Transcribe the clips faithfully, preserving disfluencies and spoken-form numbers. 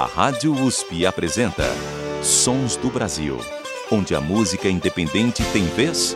A Rádio U S P apresenta Sons do Brasil, onde a música independente tem vez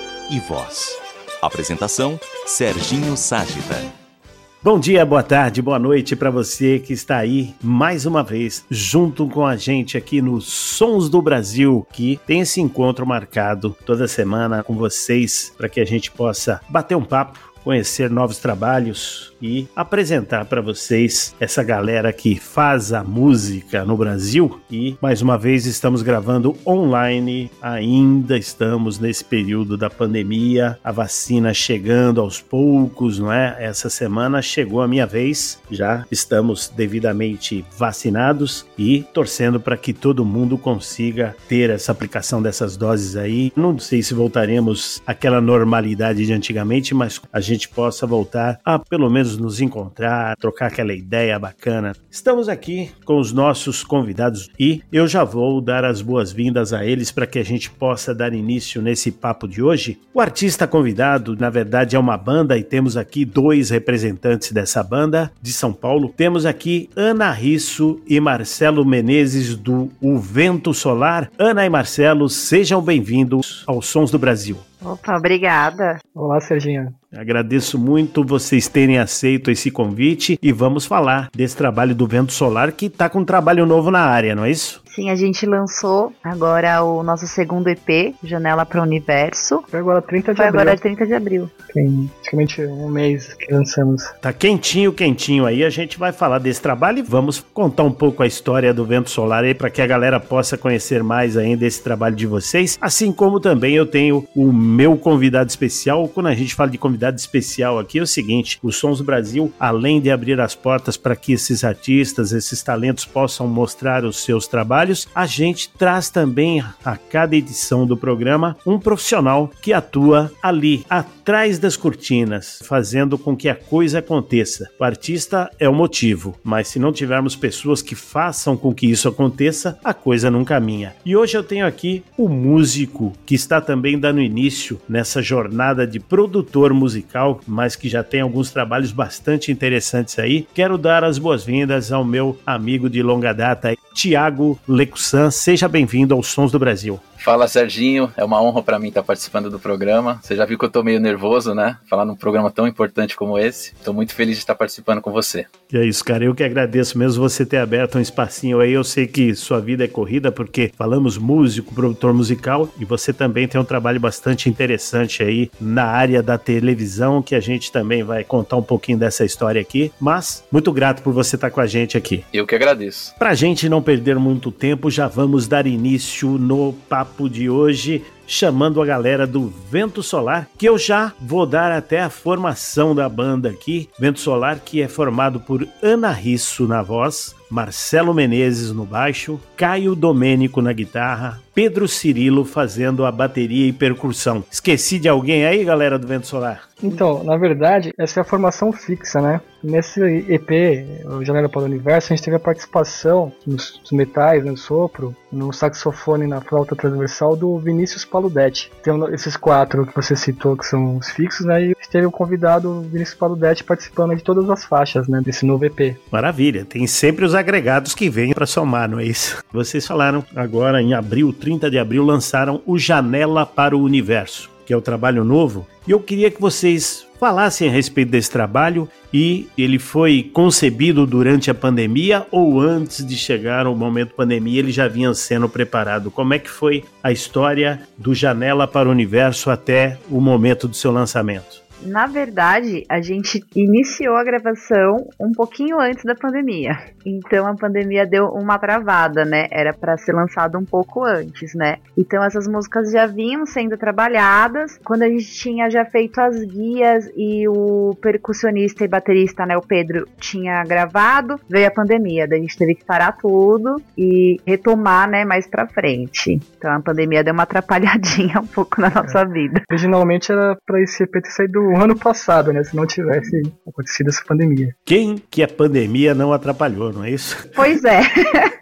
e voz. Apresentação, Serginho Ságita. Bom dia, boa tarde, boa noite para você que está aí mais uma vez junto com a gente aqui no Sons do Brasil, que tem esse encontro marcado toda semana com vocês para que a gente possa bater um papo, conhecer novos trabalhos e apresentar para vocês essa galera que faz a música no Brasil. E mais uma vez estamos gravando online, ainda estamos nesse período da pandemia, a vacina chegando aos poucos, não é? Essa semana chegou a minha vez, já estamos devidamente vacinados e torcendo para que todo mundo consiga ter essa aplicação dessas doses aí. Não sei se voltaremos àquela normalidade de antigamente, mas a gente possa voltar a pelo menos nos encontrar, trocar aquela ideia bacana. Estamos aqui com os nossos convidados e eu já vou dar as boas-vindas a eles para que a gente possa dar início nesse papo de hoje. O artista convidado, na verdade, é uma banda e temos aqui dois representantes dessa banda de São Paulo. Temos aqui Ana Risso e Marcelo Menezes do O Vento Solar. Ana e Marcelo, sejam bem-vindos aos Sons do Brasil. Opa, obrigada. Olá, Serginho. Agradeço muito vocês terem aceito esse convite e vamos falar desse trabalho do Vento Solar, que está com um trabalho novo na área, não é isso? Sim, a gente lançou agora o nosso segundo E P, Janela para o Universo. Foi agora trinta de Foi abril. agora trinta de abril. Tem praticamente um mês que lançamos. Tá quentinho, quentinho aí. A gente vai falar desse trabalho e vamos contar um pouco a história do Vento Solar aí para que a galera possa conhecer mais ainda esse trabalho de vocês. Assim como também eu tenho o meu convidado especial. Quando a gente fala de convidado especial aqui é o seguinte: o Sons do Brasil, além de abrir as portas para que esses artistas, esses talentos possam mostrar os seus trabalhos, a gente traz também a cada edição do programa um profissional que atua ali, atrás das cortinas, fazendo com que a coisa aconteça. O artista é o motivo, mas se não tivermos pessoas que façam com que isso aconteça, a coisa não caminha. E hoje eu tenho aqui o músico que está também dando início nessa jornada de produtor musical, mas que já tem alguns trabalhos bastante interessantes aí. Quero dar as boas-vindas ao meu amigo de longa data, Thiago Lecussan. Seja bem-vindo aos Sons do Brasil. Fala, Serginho, é uma honra para mim estar participando do programa. Você já viu que eu tô meio nervoso, né? Falar num programa tão importante como esse. Tô muito feliz de estar participando com você. E é isso, cara, eu que agradeço mesmo você ter aberto um espacinho aí. Eu sei que sua vida é corrida porque falamos músico, produtor musical, e você também tem um trabalho bastante interessante aí na área da televisão, que a gente também vai contar um pouquinho dessa história aqui. Mas muito grato por você estar com a gente aqui. Eu que agradeço. Pra gente não perder muito tempo, já vamos dar início no papo de hoje, chamando a galera do Vento Solar, que eu já vou dar até a formação da banda aqui. Vento Solar, que é formado por Ana Risso na voz, Marcelo Menezes no baixo, Caio Domênico na guitarra, Pedro Cirilo fazendo a bateria e percussão. Esqueci de alguém aí, galera do Vento Solar? Então, na verdade, essa é a formação fixa, né? Nesse E P, o Janela para o Universo, a gente teve a participação nos metais, no sopro, no saxofone e na flauta transversal do Vinícius Paludetti. Tem esses quatro que você citou que são os fixos, né? E a gente teve o convidado Vinícius Paludetti participando de todas as faixas, né? Desse novo E P. Maravilha, tem sempre os agregados que vêm para somar, não é isso? Vocês falaram agora em abril, trinta de abril, lançaram o Janela para o Universo, que é o trabalho novo, e eu queria que vocês falassem a respeito desse trabalho. E ele foi concebido durante a pandemia ou antes de chegar ao momento pandemia ele já vinha sendo preparado? Como é que foi a história do Janela para o Universo até o momento do seu lançamento? Na verdade, a gente iniciou a gravação um pouquinho antes da pandemia. Então a pandemia deu uma travada, né? Era para ser lançado um pouco antes, né? Então essas músicas já vinham sendo trabalhadas. Quando a gente tinha já feito as guias e o percussionista e baterista, né, o Pedro, tinha gravado, veio a pandemia. Daí a gente teve que parar tudo e retomar, né, mais pra frente. Então a pandemia deu uma atrapalhadinha um pouco na nossa é. vida. Originalmente era pra esse E P ter saído ano passado, né? Se não tivesse acontecido essa pandemia. Quem que a pandemia não atrapalhou, não é isso? Pois é.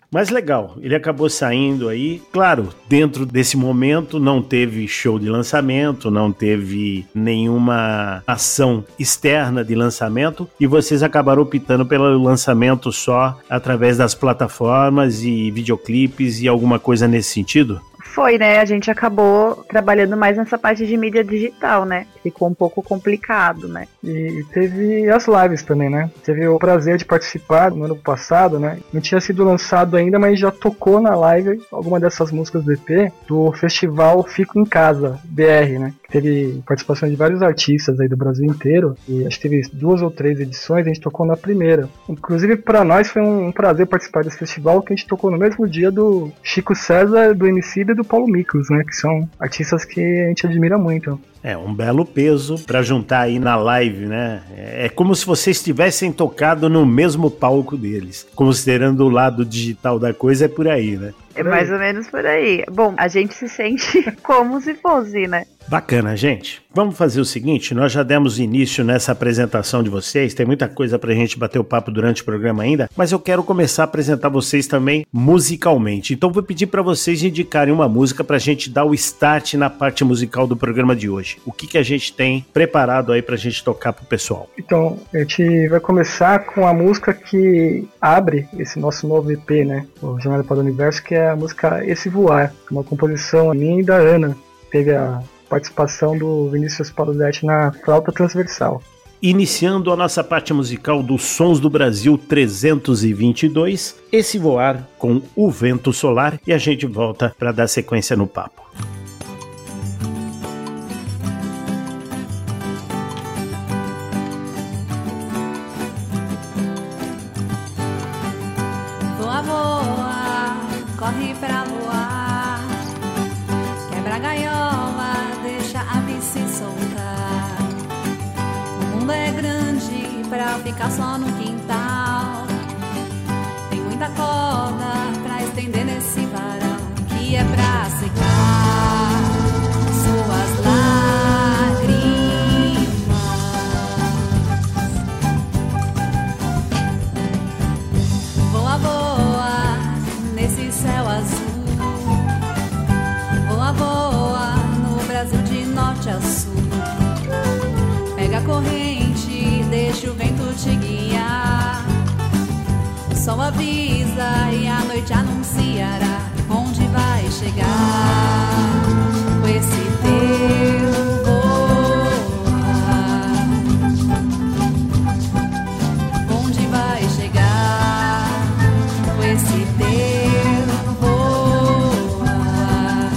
Mas legal, ele acabou saindo aí. Claro, dentro desse momento não teve show de lançamento, não teve nenhuma ação externa de lançamento e vocês acabaram optando pelo lançamento só através das plataformas e videoclipes e alguma coisa nesse sentido? Foi, né? A gente acabou trabalhando mais nessa parte de mídia digital, né? Ficou um pouco complicado, né? E teve as lives também, né? Teve o prazer de participar no ano passado, né? Não tinha sido lançado ainda, mas já tocou na live alguma dessas músicas do E P do festival Fico em Casa, B R, né? Teve participação de vários artistas aí do Brasil inteiro, e acho que teve duas ou três edições, a gente tocou na primeira. Inclusive, para nós foi um, um prazer participar desse festival, que a gente tocou no mesmo dia do Chico César, do Emicida e do Paulo Miklos, né, que são artistas que a gente admira muito. É um belo peso para juntar aí na live, né? É como se vocês tivessem tocado no mesmo palco deles. Considerando o lado digital da coisa, é por aí, né? É mais ou menos por aí. Bom, a gente se sente como se fosse, né? Bacana, gente. Vamos fazer o seguinte, nós já demos início nessa apresentação de vocês, tem muita coisa pra gente bater o papo durante o programa ainda, mas eu quero começar a apresentar vocês também musicalmente. Então vou pedir pra vocês indicarem uma música pra gente dar o start na parte musical do programa de hoje. O que que a gente tem preparado aí pra gente tocar pro pessoal? Então, a gente vai começar com a música que abre esse nosso novo E P, né? O Jornada para o Universo, que é a música Esse Voar, uma composição minha e da Ana. Teve a participação do Vinícius Pauludetti na flauta transversal. Iniciando a nossa parte musical dos Sons do Brasil trezentos e vinte e dois, Esse Voar com O Vento Solar, e a gente volta para dar sequência no papo. Voa, voa, corre pra voar, quebra a gaiola, deixa a ave se soltar. O mundo é grande pra ficar só no quintal, tem muita corda pra estender nesse varal, que é pra secar suas lágrimas. Voa, voa nesse céu azul, voa, voa no Brasil de norte a sul. Pega a corrente, deixa o vento te guiar. O sol avisa e a noite anunciará onde vai chegar com esse teu voar. Onde vai chegar com esse teu voar.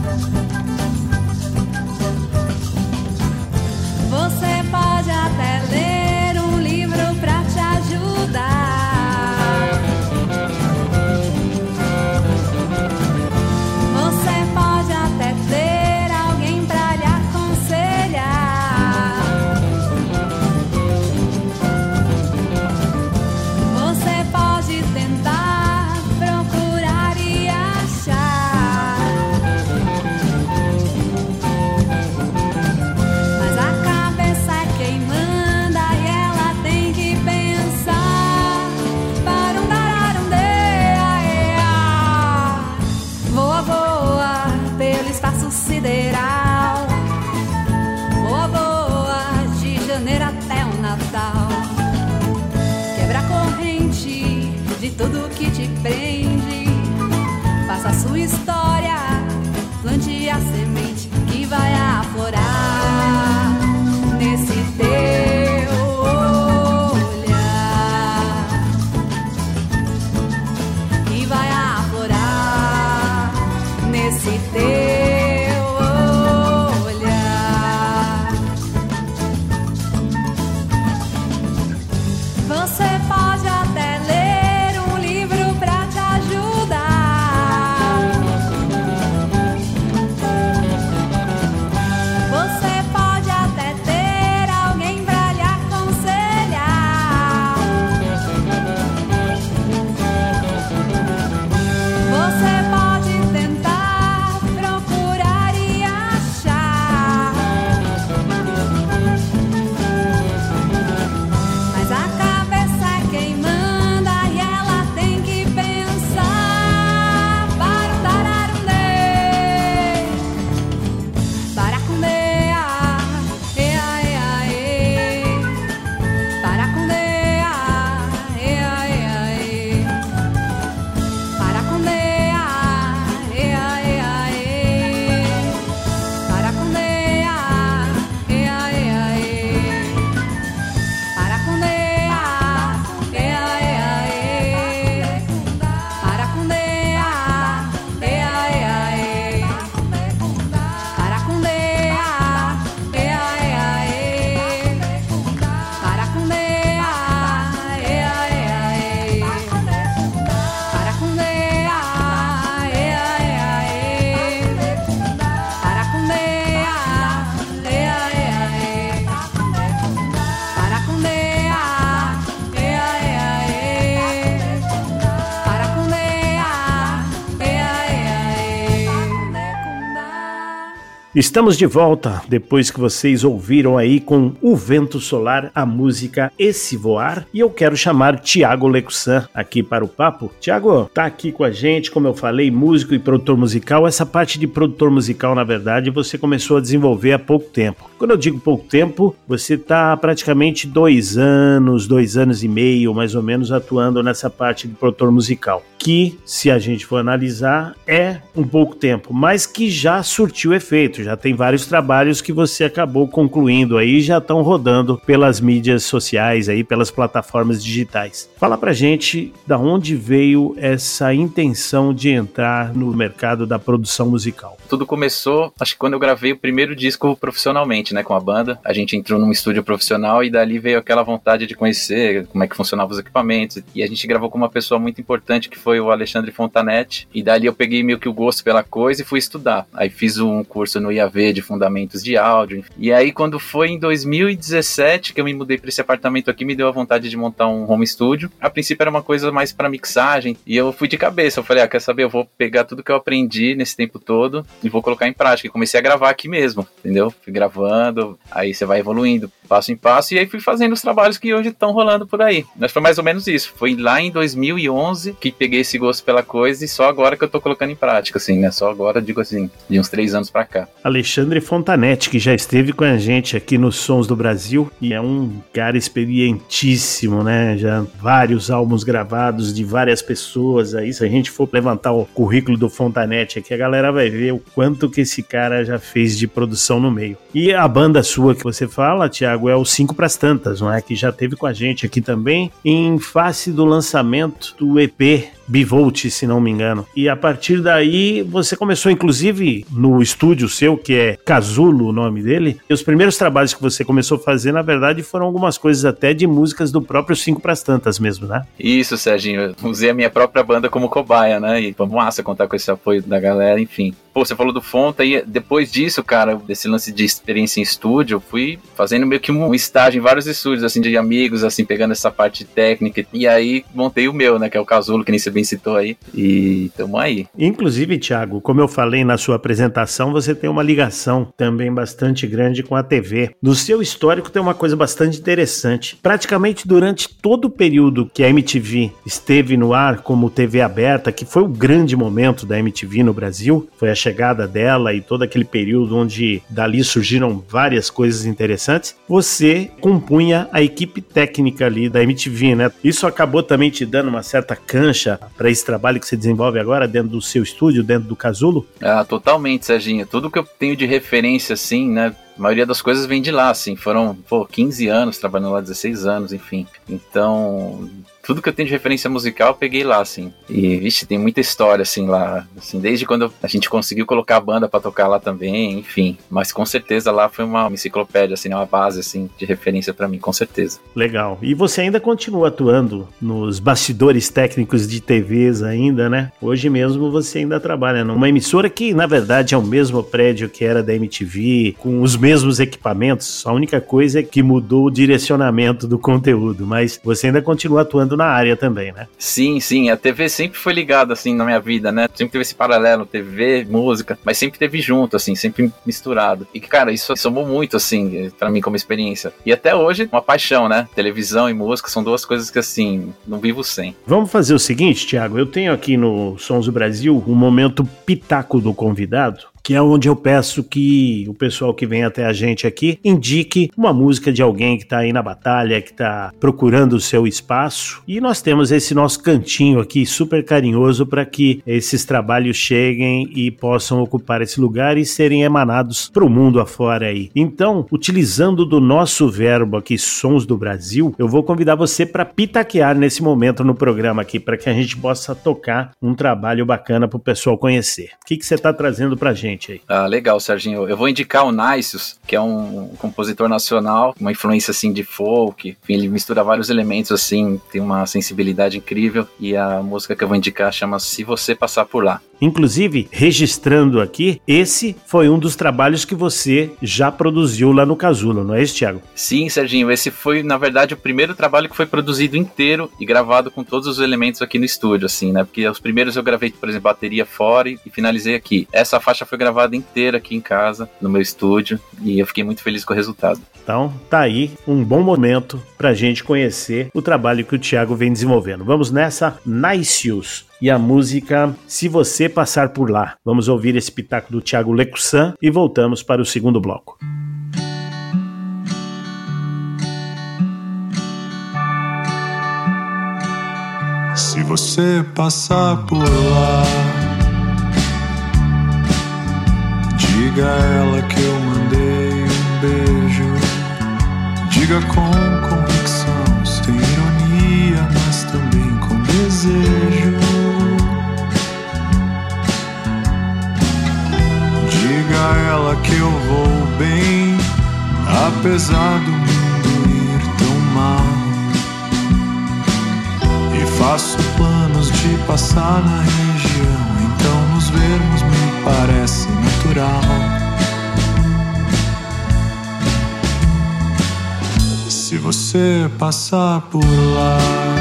Você pode até ler um livro pra te ajudar. Você pode até Estamos de volta, depois que vocês ouviram aí com O Vento Solar, a música Esse Voar, e eu quero chamar Thiago Lecussan aqui para o papo. Thiago, tá aqui com a gente, como eu falei, músico e produtor musical. Essa parte de produtor musical, na verdade, você começou a desenvolver há pouco tempo. Quando eu digo pouco tempo, você tá praticamente dois anos, dois anos e meio, mais ou menos, atuando nessa parte de produtor musical, que, se a gente for analisar, é um pouco tempo, mas que já surtiu efeito. Já tem vários trabalhos que você acabou concluindo aí, já estão rodando pelas mídias sociais aí, pelas plataformas digitais. Fala pra gente da onde veio essa intenção de entrar no mercado da produção musical. Tudo começou, acho que quando eu gravei o primeiro disco profissionalmente, né, com a banda. A gente entrou num estúdio profissional e dali veio aquela vontade de conhecer como é que funcionavam os equipamentos. E a gente gravou com uma pessoa muito importante que foi o Alexandre Fontanetti. E dali eu peguei meio que o gosto pela coisa e fui estudar. Aí fiz um curso no I A V de fundamentos de áudio. E aí quando foi em dois mil e dezessete que eu me mudei para esse apartamento aqui, me deu a vontade de montar um home studio. A princípio era uma coisa mais para mixagem e eu fui de cabeça. Eu falei, ah, quer saber? Eu vou pegar tudo que eu aprendi nesse tempo todo e vou colocar em prática. E comecei a gravar aqui mesmo, entendeu? Fui gravando, aí você vai evoluindo passo em passo, e aí fui fazendo os trabalhos que hoje estão rolando por aí. Mas foi mais ou menos isso. Foi lá em dois mil e onze que peguei esse gosto pela coisa, e só agora que eu tô colocando em prática, assim, né? Só agora, digo assim, de uns três anos pra cá. Alexandre Fontanetti, que já esteve com a gente aqui nos Sons do Brasil, e é um cara experientíssimo, né? Já vários álbuns gravados de várias pessoas aí. Se a gente for levantar o currículo do Fontanetti aqui, a galera vai ver o quanto que esse cara já fez de produção no meio. E a banda sua que você fala, Thiago, é o Cinco Pras Tantas, não é? Que já teve com a gente aqui também, em face do lançamento do E P Bivolt, se não me engano. E a partir daí, você começou, inclusive, no estúdio seu, que é Casulo, o nome dele. E os primeiros trabalhos que você começou a fazer, na verdade, foram algumas coisas até de músicas do próprio Cinco Pras Tantas mesmo, né? Isso, Serginho. Eu usei a minha própria banda como cobaia, né? E foi massa contar com esse apoio da galera, enfim. Pô, você falou do Fonta, e depois disso, cara, desse lance de experiência em estúdio, eu fui fazendo meio que um estágio em vários estúdios, assim, de amigos, assim, pegando essa parte técnica. E aí, montei o meu, né? Que é o Casulo, que nem você bem citou aí, e tamo aí. Inclusive, Thiago, como eu falei na sua apresentação, você tem uma ligação também bastante grande com a T V. No seu histórico tem uma coisa bastante interessante. Praticamente durante todo o período que a M T V esteve no ar como T V aberta, que foi o grande momento da M T V no Brasil, foi a chegada dela e todo aquele período onde dali surgiram várias coisas interessantes, você compunha a equipe técnica ali da M T V, né? Isso acabou também te dando uma certa cancha para esse trabalho que você desenvolve agora dentro do seu estúdio, dentro do Casulo? Ah, totalmente, Serginho. Tudo que eu tenho de referência, assim, né? A maioria das coisas vem de lá, assim. Foram, pô, quinze anos trabalhando lá, dezesseis anos, enfim. Então, tudo que eu tenho de referência musical eu peguei lá, assim. E, vixe, tem muita história, assim, lá. Assim, desde quando a gente conseguiu colocar a banda pra tocar lá também, enfim. Mas com certeza lá foi uma enciclopédia, assim, uma base, assim, de referência pra mim, com certeza. Legal. E você ainda continua atuando nos bastidores técnicos de T Vs ainda, né? Hoje mesmo você ainda trabalha numa emissora que, na verdade, é o mesmo prédio que era da M T V, com os mesmos equipamentos. A única coisa é que mudou o direcionamento do conteúdo, mas você ainda continua atuando na área também, né? Sim, sim. A T V sempre foi ligada, assim, na minha vida, né? Sempre teve esse paralelo, T V, música, mas sempre teve junto, assim, sempre misturado. E, cara, isso somou muito, assim, pra mim como experiência. E até hoje, uma paixão, né? Televisão e música são duas coisas que, assim, não vivo sem. Vamos fazer o seguinte, Thiago, eu tenho aqui no Sons do Brasil um momento pitaco do convidado, que é onde eu peço que o pessoal que vem até a gente aqui indique uma música de alguém que está aí na batalha, que está procurando o seu espaço. E nós temos esse nosso cantinho aqui super carinhoso para que esses trabalhos cheguem e possam ocupar esse lugar e serem emanados para o mundo afora aí. Então, utilizando do nosso verbo aqui, Sons do Brasil, eu vou convidar você para pitaquear nesse momento no programa aqui, para que a gente possa tocar um trabalho bacana para o pessoal conhecer. O que que você está trazendo para a gente aí? Ah, legal, Serginho. Eu vou indicar o Naisius, que é um compositor nacional, uma influência, assim, de folk. Enfim, ele mistura vários elementos, assim, tem uma sensibilidade incrível. E a música que eu vou indicar chama Se Você Passar Por Lá. Inclusive, registrando aqui, esse foi um dos trabalhos que você já produziu lá no Casulo, não é isso, Thiago? Sim, Serginho, esse foi, na verdade, o primeiro trabalho que foi produzido inteiro e gravado com todos os elementos aqui no estúdio, assim, né? Porque os primeiros eu gravei, por exemplo, bateria fora e, e finalizei aqui. Essa faixa foi gravada inteira aqui em casa, no meu estúdio, e eu fiquei muito feliz com o resultado. Então, tá aí um bom momento pra gente conhecer o trabalho que o Thiago vem desenvolvendo. Vamos nessa, Naicius, e a música Se Você Passar Por Lá. Vamos ouvir esse pitaco do Thiago Lecussan e voltamos para o segundo bloco. Se você passar por lá, diga a ela que eu mandei um beijo. Diga com convicção, sem ironia, mas também com desejo. Diga a ela que eu vou bem, apesar do mundo ir tão mal. E faço planos de passar na região, então nos vermos me parece natural. Se você passar por lá,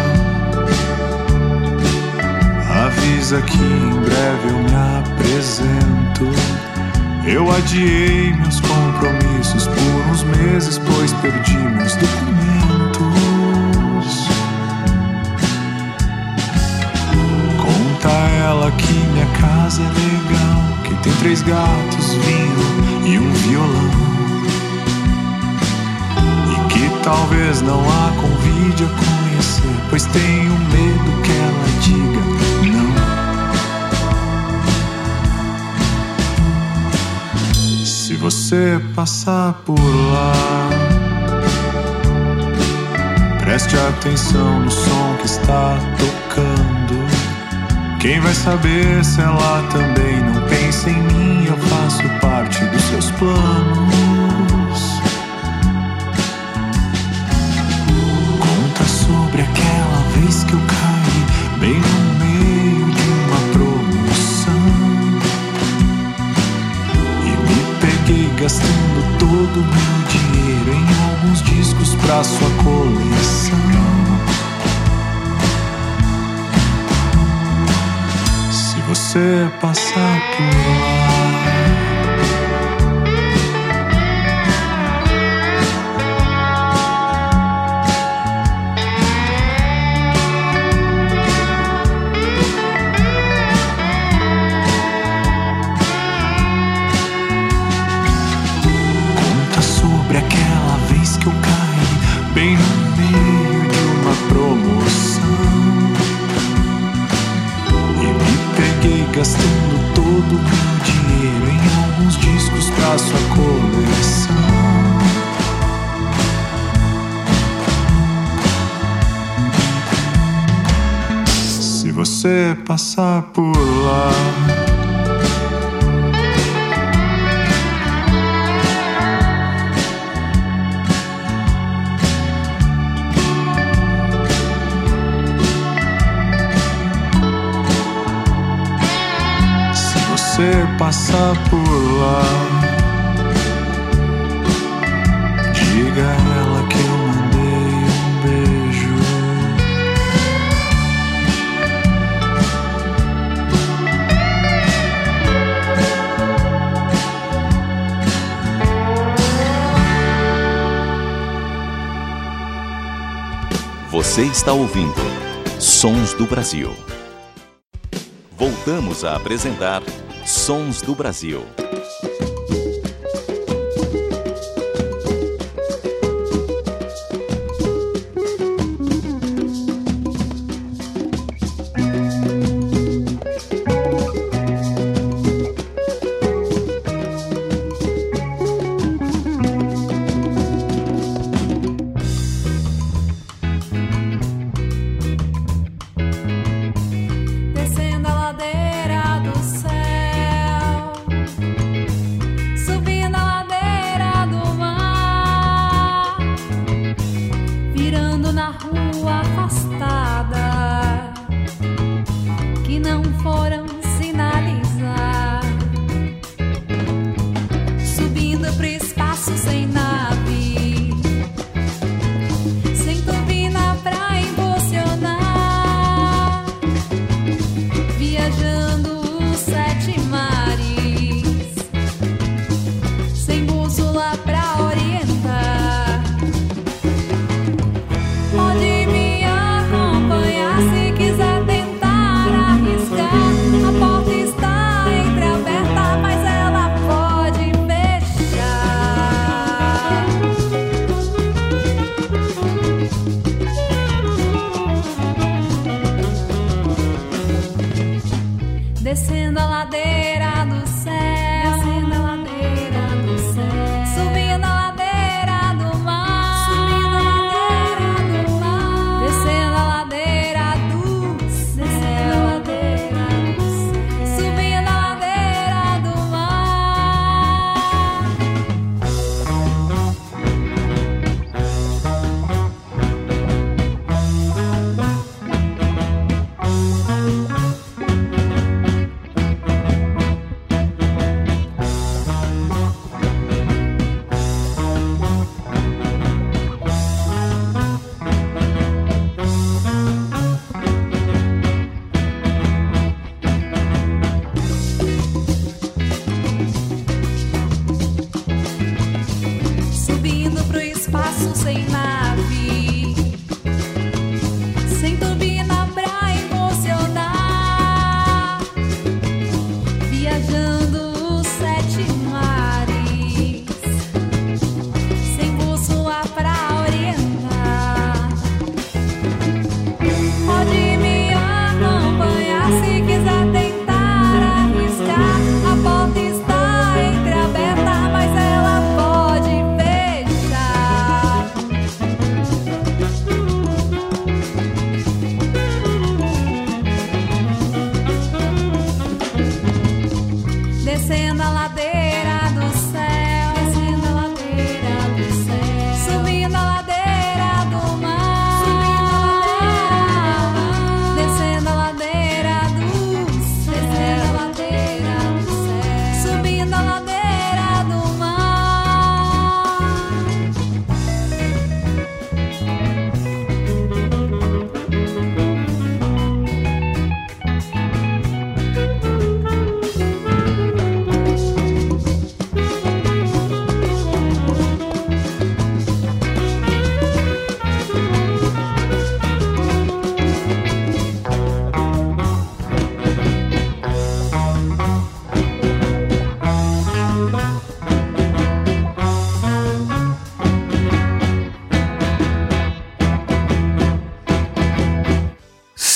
avisa que em breve eu me apresento. Eu adiei meus compromissos por uns meses, pois perdi meus documentos. Conta a ela que minha casa é legal, que tem três gatos, vinho e um violão. Talvez não a convide a conhecer, pois tenho medo que ela diga não. Se você passar por lá, preste atenção no som que está tocando. Quem vai saber se ela também não pensa em mim? Eu faço parte dos seus planos. Sobre aquela vez que eu caí bem no meio de uma promoção e me peguei gastando todo o meu dinheiro em alguns discos pra sua coleção. Se você passar por lá, bem no meio de uma promoção e me peguei gastando todo o meu dinheiro em alguns discos pra sua coleção. Se você passar por lá, você passar por lá, diga a ela que eu mandei um beijo. Você está ouvindo Sons do Brasil. Voltamos a apresentar Sons do Brasil. Descendo a ladeira do céu, subindo a ladeira do mar, virando na rua afastada que não foram sinalizar, subindo pro espaço sem nave, sem turbina pra impulsionar, viajando os sete mares,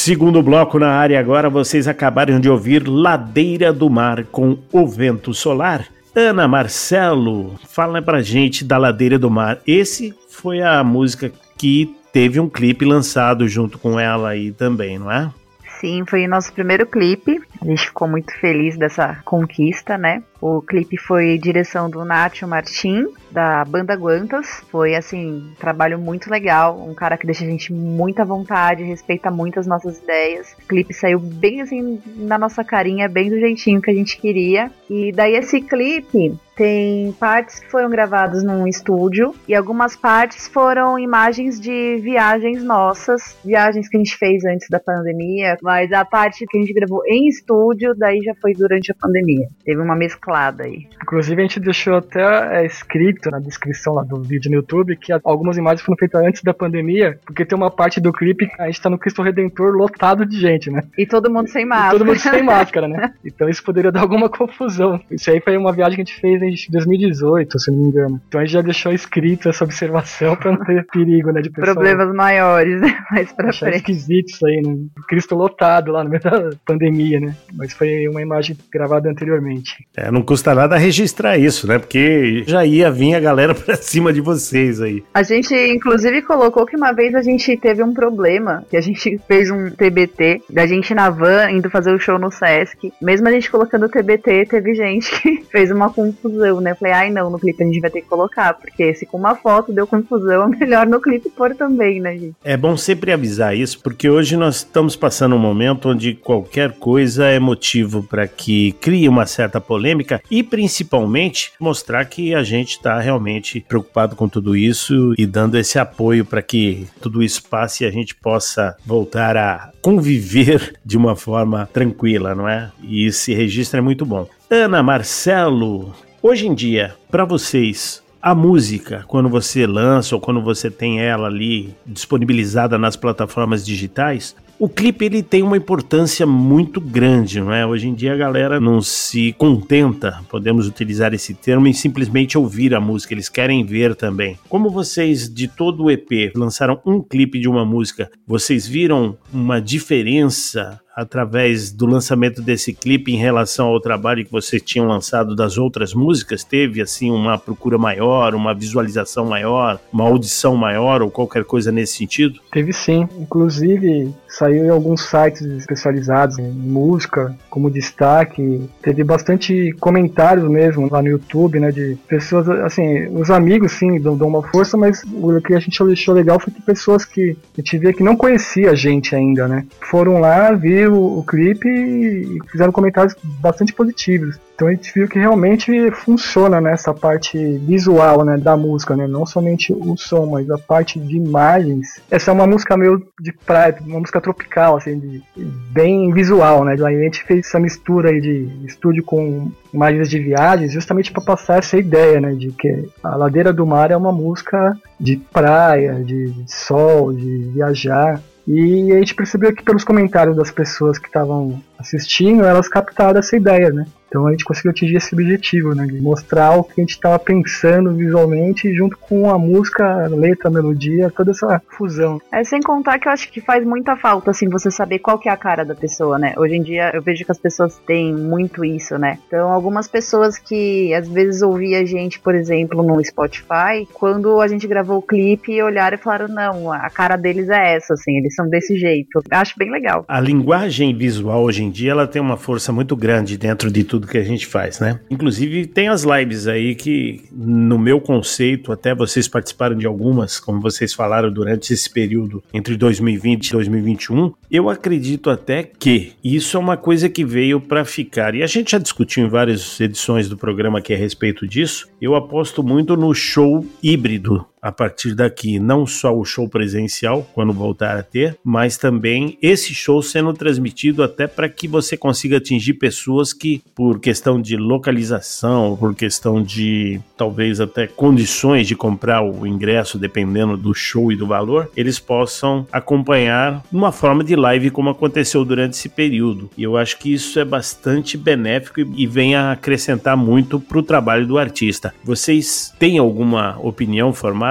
Segundo bloco na área agora, vocês acabaram de ouvir Ladeira do Mar com O Vento Solar. Ana Marcelo, fala pra gente da Ladeira do Mar. Esse foi a música que teve um clipe lançado junto com ela aí também, não é? Sim, foi o nosso primeiro clipe. A gente ficou muito feliz dessa conquista, né? O clipe foi direção do Nátio Martim, da banda Guantas. Foi, assim, um trabalho muito legal. Um cara que deixa a gente muito à vontade, respeita muito as nossas ideias. O clipe saiu bem, assim, na nossa carinha, bem do jeitinho que a gente queria. E daí esse clipe tem partes que foram gravadas num estúdio e algumas partes foram imagens de viagens nossas, viagens que a gente fez antes da pandemia, mas a parte que a gente gravou em estúdio, daí já foi durante a pandemia. Teve uma mesclada aí. Inclusive a gente deixou até é, escrito na descrição lá do vídeo no YouTube que algumas imagens foram feitas antes da pandemia, porque tem uma parte do clipe que a gente tá no Cristo Redentor lotado de gente, né? E todo mundo sem máscara. E todo mundo sem máscara, né? Então isso poderia dar alguma confusão. Isso aí foi uma viagem que a gente fez em dois mil e dezoito, se não me engano. Então a gente já deixou escrito essa observação pra não ter perigo, né, de pessoal. Problemas maiores, né? Mais pra achar frente. esquisito isso aí, né? Cristo lotado lá no meio da pandemia, né? Mas foi uma imagem gravada anteriormente. É, não custa nada registrar isso, né? Porque já ia vir a galera pra cima de vocês aí. A gente, inclusive, colocou que uma vez a gente teve um problema, que a gente fez um T B T, da gente na van, indo fazer o show no Sesc. Mesmo a gente colocando o T B T, teve gente que fez uma confusão, né? Eu falei, ai não, no clipe a gente vai ter que colocar, porque se com uma foto deu confusão, é melhor no clipe pôr também, né, gente? É bom sempre avisar isso, porque hoje nós estamos passando um momento onde qualquer coisa é motivo para que crie uma certa polêmica e principalmente mostrar que a gente está realmente preocupado com tudo isso e dando esse apoio para que tudo isso passe e a gente possa voltar a conviver de uma forma tranquila, não é? E esse registro é muito bom. Ana Marcelo, hoje em dia, para vocês, a música, quando você lança ou quando você tem ela ali disponibilizada nas plataformas digitais, o clipe ele tem uma importância muito grande, não é? Hoje em dia a galera não se contenta, podemos utilizar esse termo, em simplesmente ouvir a música, eles querem ver também. Como vocês, de todo o E P, lançaram um clipe de uma música, vocês viram uma diferença através do lançamento desse clipe em relação ao trabalho que vocês tinham lançado das outras músicas? Teve assim uma procura maior, uma visualização maior, uma audição maior ou qualquer coisa nesse sentido? Teve sim, inclusive saiu em alguns sites especializados em música como destaque, teve bastante comentários mesmo lá no YouTube, né, de pessoas, assim, os amigos sim dão, dão uma força, mas o que a gente achou legal foi que pessoas que a gente via que não conhecia a gente ainda, né, foram lá, viram O, o clipe e fizeram comentários bastante positivos. Então a gente viu que realmente funciona nessa parte visual, né, da música, né, não somente o som, mas a parte de imagens. Essa é uma música meio de praia, uma música tropical, assim, de, bem visual, né. A gente fez essa mistura aí de estúdio com imagens de viagens, justamente para passar essa ideia, né, de que a Ladeira do Mar é uma música de praia, de, de sol, de viajar. E a gente percebeu que pelos comentários das pessoas que estavam assistindo, elas captaram essa ideia, né? Então a gente conseguiu atingir esse objetivo, né? De mostrar o que a gente estava pensando visualmente junto com a música, a letra, a melodia, toda essa fusão. É, sem contar que eu acho que faz muita falta, assim, você saber qual que é a cara da pessoa, né? Hoje em dia eu vejo que as pessoas têm muito isso, né? Então algumas pessoas que às vezes ouviam a gente, por exemplo, no Spotify, quando a gente gravou o clipe, olharam e falaram, não, a cara deles é essa, assim, eles são desse jeito. Eu acho bem legal. A linguagem visual hoje em dia, ela tem uma força muito grande dentro de tudo que a gente faz, né? Inclusive tem as lives aí que, no meu conceito, até vocês participaram de algumas, como vocês falaram durante esse período entre dois mil e vinte e dois mil e vinte e um, eu acredito até que isso é uma coisa que veio para ficar, e a gente já discutiu em várias edições do programa aqui a respeito disso. Eu aposto muito no show híbrido a partir daqui, não só o show presencial, quando voltar a ter, mas também esse show sendo transmitido até para que você consiga atingir pessoas que, por questão de localização, por questão de talvez até condições de comprar o ingresso, dependendo do show e do valor, eles possam acompanhar uma forma de live como aconteceu durante esse período. E eu acho que isso é bastante benéfico e vem a acrescentar muito para o trabalho do artista. Vocês têm alguma opinião formada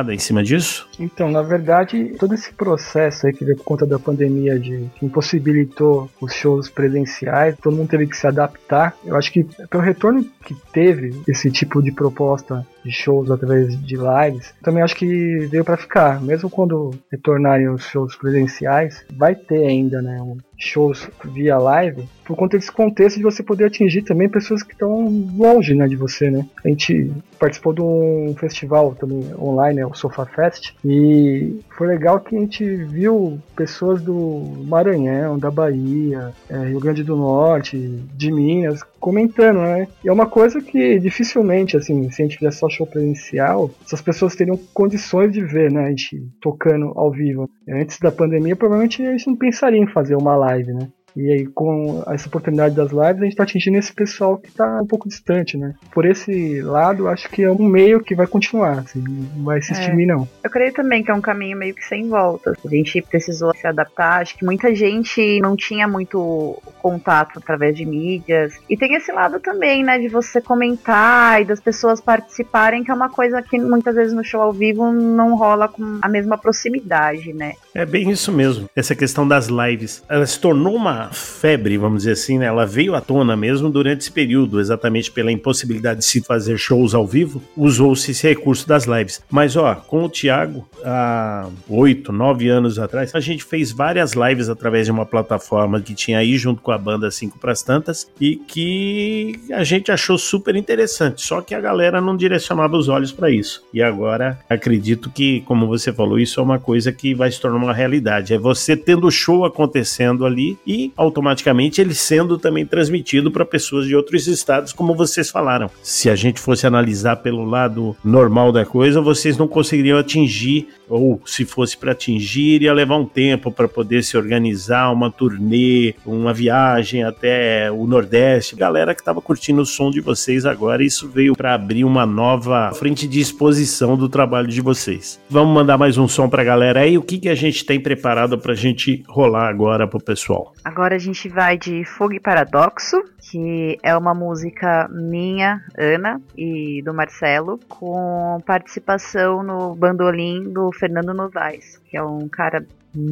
retomada em cima disso? Então, na verdade, todo esse processo aí que veio por conta da pandemia, de que impossibilitou os shows presenciais, todo mundo teve que se adaptar. Eu acho que pelo retorno que teve esse tipo de proposta de shows através de lives, também acho que veio para ficar. Mesmo quando retornarem os shows presenciais, vai ter ainda, né, um shows via live, por conta desse contexto de você poder atingir também pessoas que estão longe, né, de você, né. A gente participou de um festival também online, né, o Sofa Fest, e foi legal que a gente viu pessoas do Maranhão, da Bahia, é, Rio Grande do Norte, de Minas, comentando, né. E é uma coisa que dificilmente, assim, se a gente fizesse só show presencial, essas pessoas teriam condições de ver, né, a gente tocando ao vivo. Antes da pandemia, provavelmente a gente não pensaria em fazer uma live, né. E aí, com essa oportunidade das lives, a gente está atingindo esse pessoal que está um pouco distante, né? Por esse lado, acho que é um meio que vai continuar, assim, não vai se extinguir, é. não. Eu creio também que é um caminho meio que sem volta. A gente precisou se adaptar, acho que muita gente não tinha muito contato através de mídias. E tem esse lado também, né, de você comentar e das pessoas participarem, que é uma coisa que muitas vezes no show ao vivo não rola com a mesma proximidade, né? É bem isso mesmo, essa questão das lives. Ela se tornou uma febre, vamos dizer assim, né? Ela veio à tona mesmo durante esse período, exatamente pela impossibilidade de se fazer shows ao vivo, usou-se esse recurso das lives. Mas, ó, com o Thiago, há oito, nove anos atrás, a gente fez várias lives através de uma plataforma que tinha aí junto com a banda Cinco Pras Tantas e que a gente achou super interessante, só que a galera não direcionava os olhos para isso. E agora, acredito que, como você falou, isso é uma coisa que vai se tornar uma realidade. É você tendo o show acontecendo ali e automaticamente ele sendo também transmitido para pessoas de outros estados, como vocês falaram. Se a gente fosse analisar pelo lado normal da coisa, vocês não conseguiriam atingir, ou se fosse para atingir, ia levar um tempo para poder se organizar uma turnê, uma viagem até o Nordeste. Galera que estava curtindo o som de vocês agora, isso veio para abrir uma nova frente de exposição do trabalho de vocês. Vamos mandar mais um som para a galera aí. O que, que a gente tem preparado para a gente rolar agora pro pessoal? Agora a gente vai de Fogo e Paradoxo, que é uma música minha, Ana, e do Marcelo, com participação no bandolim do Fernando Novaes, que é um cara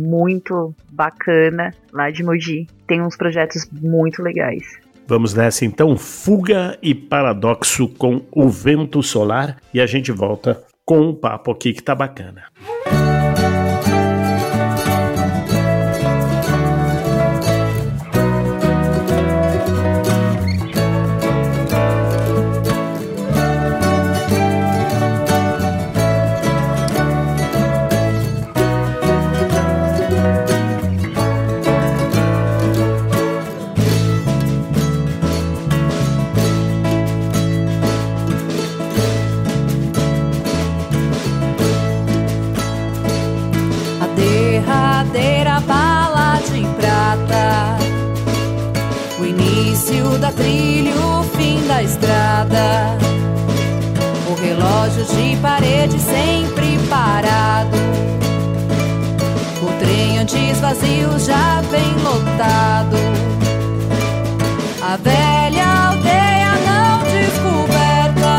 muito bacana lá de Mogi. Tem uns projetos muito legais. Vamos nessa então, Fuga e Paradoxo com o Vento Solar, e a gente volta com um papo aqui que tá bacana. Da trilha, o fim da estrada, o relógio de parede sempre parado, o trem antes vazio já vem lotado, a velha aldeia não descoberta,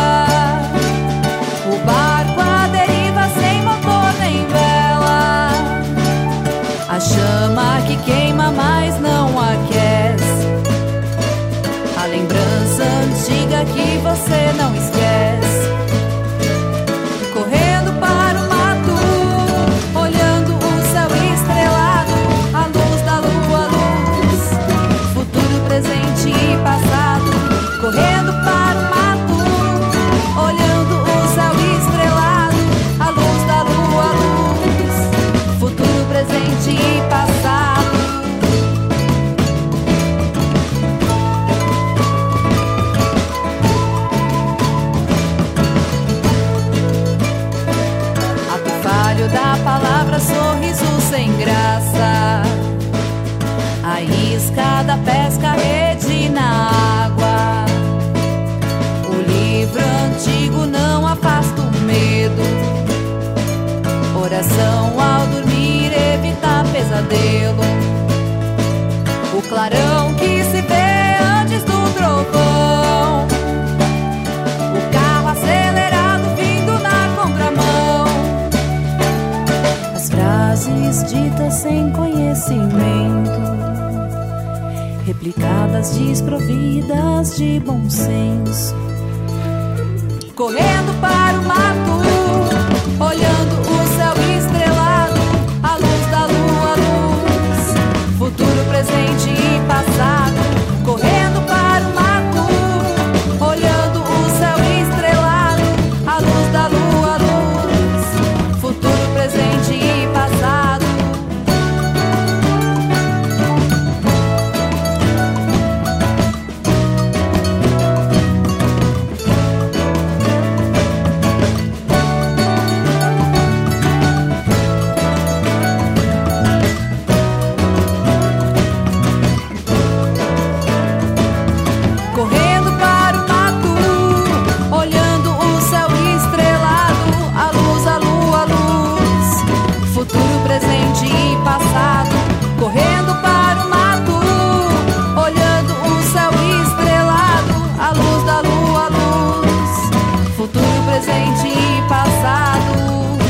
o barco à deriva sem motor nem vela, a chama que queima mas não aquece, a lembrança antiga que você não esquece. Correndo para o mato, olhando o céu estrelado, a luz da lua, luz, futuro, presente e passado. Correndo para o mato, olhando o céu estrelado, a luz da lua, luz, futuro, presente e passado. Da palavra sorriso sem graça, a isca da pesca, rede na água, o livro antigo não afasta o medo, oração ao dormir evita pesadelo, o clarão que se vê antes do trovão, o carro acelerado vindo na contramão, conhecimento, replicadas desprovidas de bom senso, correndo para o mato, olhando o céu estrelado, a luz da lua, luz, futuro, presente e passado, correndo para o mato, olhando o céu estrelado, a luz da lua, luz, futuro, presente e passado. Presente e passado, correndo para o mato, olhando o céu estrelado, a luz da lua, luz, futuro, presente e passado.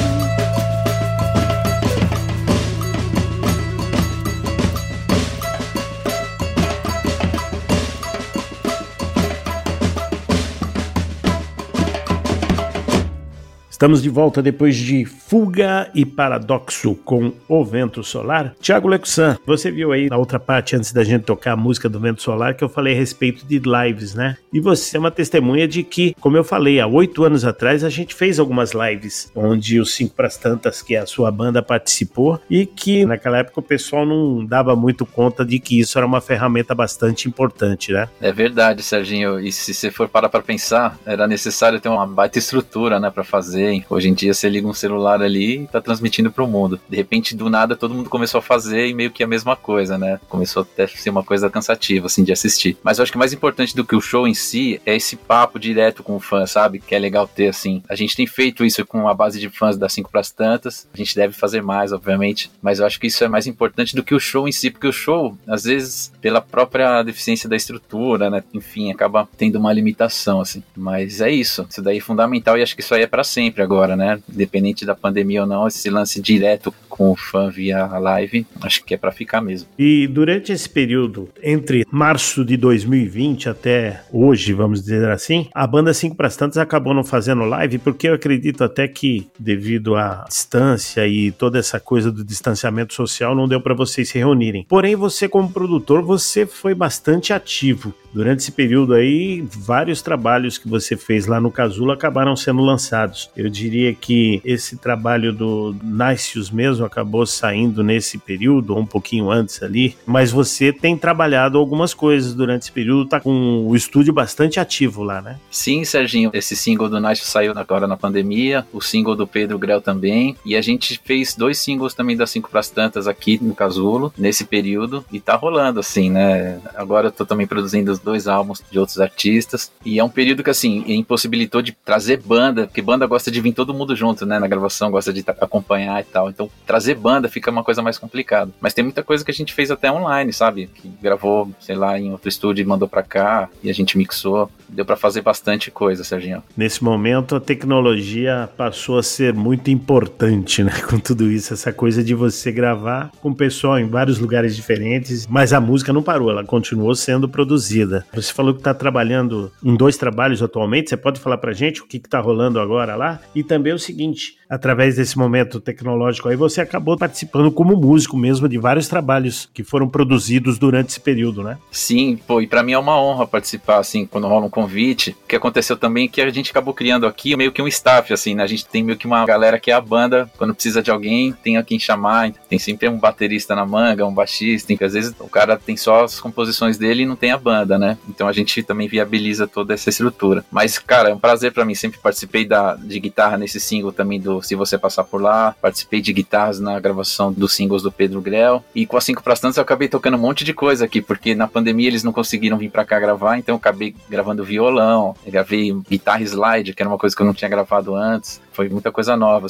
Estamos de volta depois de Fuga e Paradoxo com O Vento Solar. Thiago Lecussan, você viu aí na outra parte, antes da gente tocar a música do Vento Solar, que eu falei a respeito de lives, né? E você é uma testemunha de que, como eu falei, há oito anos atrás a gente fez algumas lives, onde os Cinco Pras Tantas, que é a sua banda, participou, e que naquela época o pessoal não dava muito conta de que isso era uma ferramenta bastante importante, né? É verdade, Serginho, e se você for parar pra pensar, era necessário ter uma baita estrutura, né, pra fazer. Hoje em dia você liga um celular ali e tá transmitindo pro mundo. De repente, do nada, todo mundo começou a fazer e meio que a mesma coisa, né? Começou até a ser uma coisa cansativa, assim, de assistir. Mas eu acho que mais importante do que o show em si é esse papo direto com o fã, sabe? Que é legal ter, assim. A gente tem feito isso com a base de fãs das Cinco Pras Tantas. A gente deve fazer mais, obviamente. Mas eu acho que isso é mais importante do que o show em si, porque o show, às vezes, pela própria deficiência da estrutura, né? Enfim, acaba tendo uma limitação, assim. Mas é isso. Isso daí é fundamental e acho que isso aí é pra sempre agora, né? Independente da pandemia ou não, esse lance direto com o fã via live, acho que é pra ficar mesmo. E durante esse período, entre março de dois mil e vinte até hoje, vamos dizer assim, a banda Cinco Pras Tantas acabou não fazendo live, porque eu acredito até que, devido à distância e toda essa coisa do distanciamento social, não deu pra vocês se reunirem. Porém, você como produtor, você foi bastante ativo. Durante esse período aí, vários trabalhos que você fez lá no Casulo acabaram sendo lançados. Eu diria que esse trabalho do Nácios mesmo acabou saindo nesse período, ou um pouquinho antes ali, mas você tem trabalhado algumas coisas durante esse período, tá com o estúdio bastante ativo lá, né? Sim, Serginho, esse single do Nácios saiu agora na pandemia, o single do Pedro Grell também, e a gente fez dois singles também das Cinco Pras Tantas aqui no Casulo, nesse período, e tá rolando assim, né? Agora eu tô também produzindo dois álbuns de outros artistas, e é um período que assim, impossibilitou de trazer banda, porque banda gosta de vir todo mundo junto, né, na gravação, gosta de acompanhar e tal, então trazer banda fica uma coisa mais complicada, mas tem muita coisa que a gente fez até online, sabe, que gravou, sei lá, em outro estúdio e mandou pra cá, e a gente mixou, deu pra fazer bastante coisa, Serginho. Nesse momento a tecnologia passou a ser muito importante, né, com tudo isso, essa coisa de você gravar com o pessoal em vários lugares diferentes, mas a música não parou, ela continuou sendo produzida. Você falou que tá trabalhando em dois trabalhos atualmente, você pode falar pra gente o que que tá rolando agora lá? E também o seguinte, através desse momento tecnológico aí, você acabou participando como músico mesmo de vários trabalhos que foram produzidos durante esse período, né? Sim, pô, e pra mim é uma honra participar, assim, quando rola um convite. O que aconteceu também é que a gente acabou criando aqui meio que um staff, assim, né? A gente tem meio que uma galera que é a banda, quando precisa de alguém, tem a quem chamar, tem sempre um baterista na manga, um baixista, que às vezes o cara tem só as composições dele e não tem a banda, né? Então a gente também viabiliza toda essa estrutura. Mas, cara, é um prazer pra mim, sempre participei da, de guitarra nesse single também do Se Você Passar Por Lá, participei de guitarras na gravação dos singles do Pedro Grell, e com as Cinco Pras Tantas eu acabei tocando um monte de coisa aqui, porque na pandemia eles não conseguiram vir pra cá gravar, então eu acabei gravando violão, eu gravei guitarra slide, que era uma coisa que eu não tinha gravado antes, foi muita coisa nova, assim.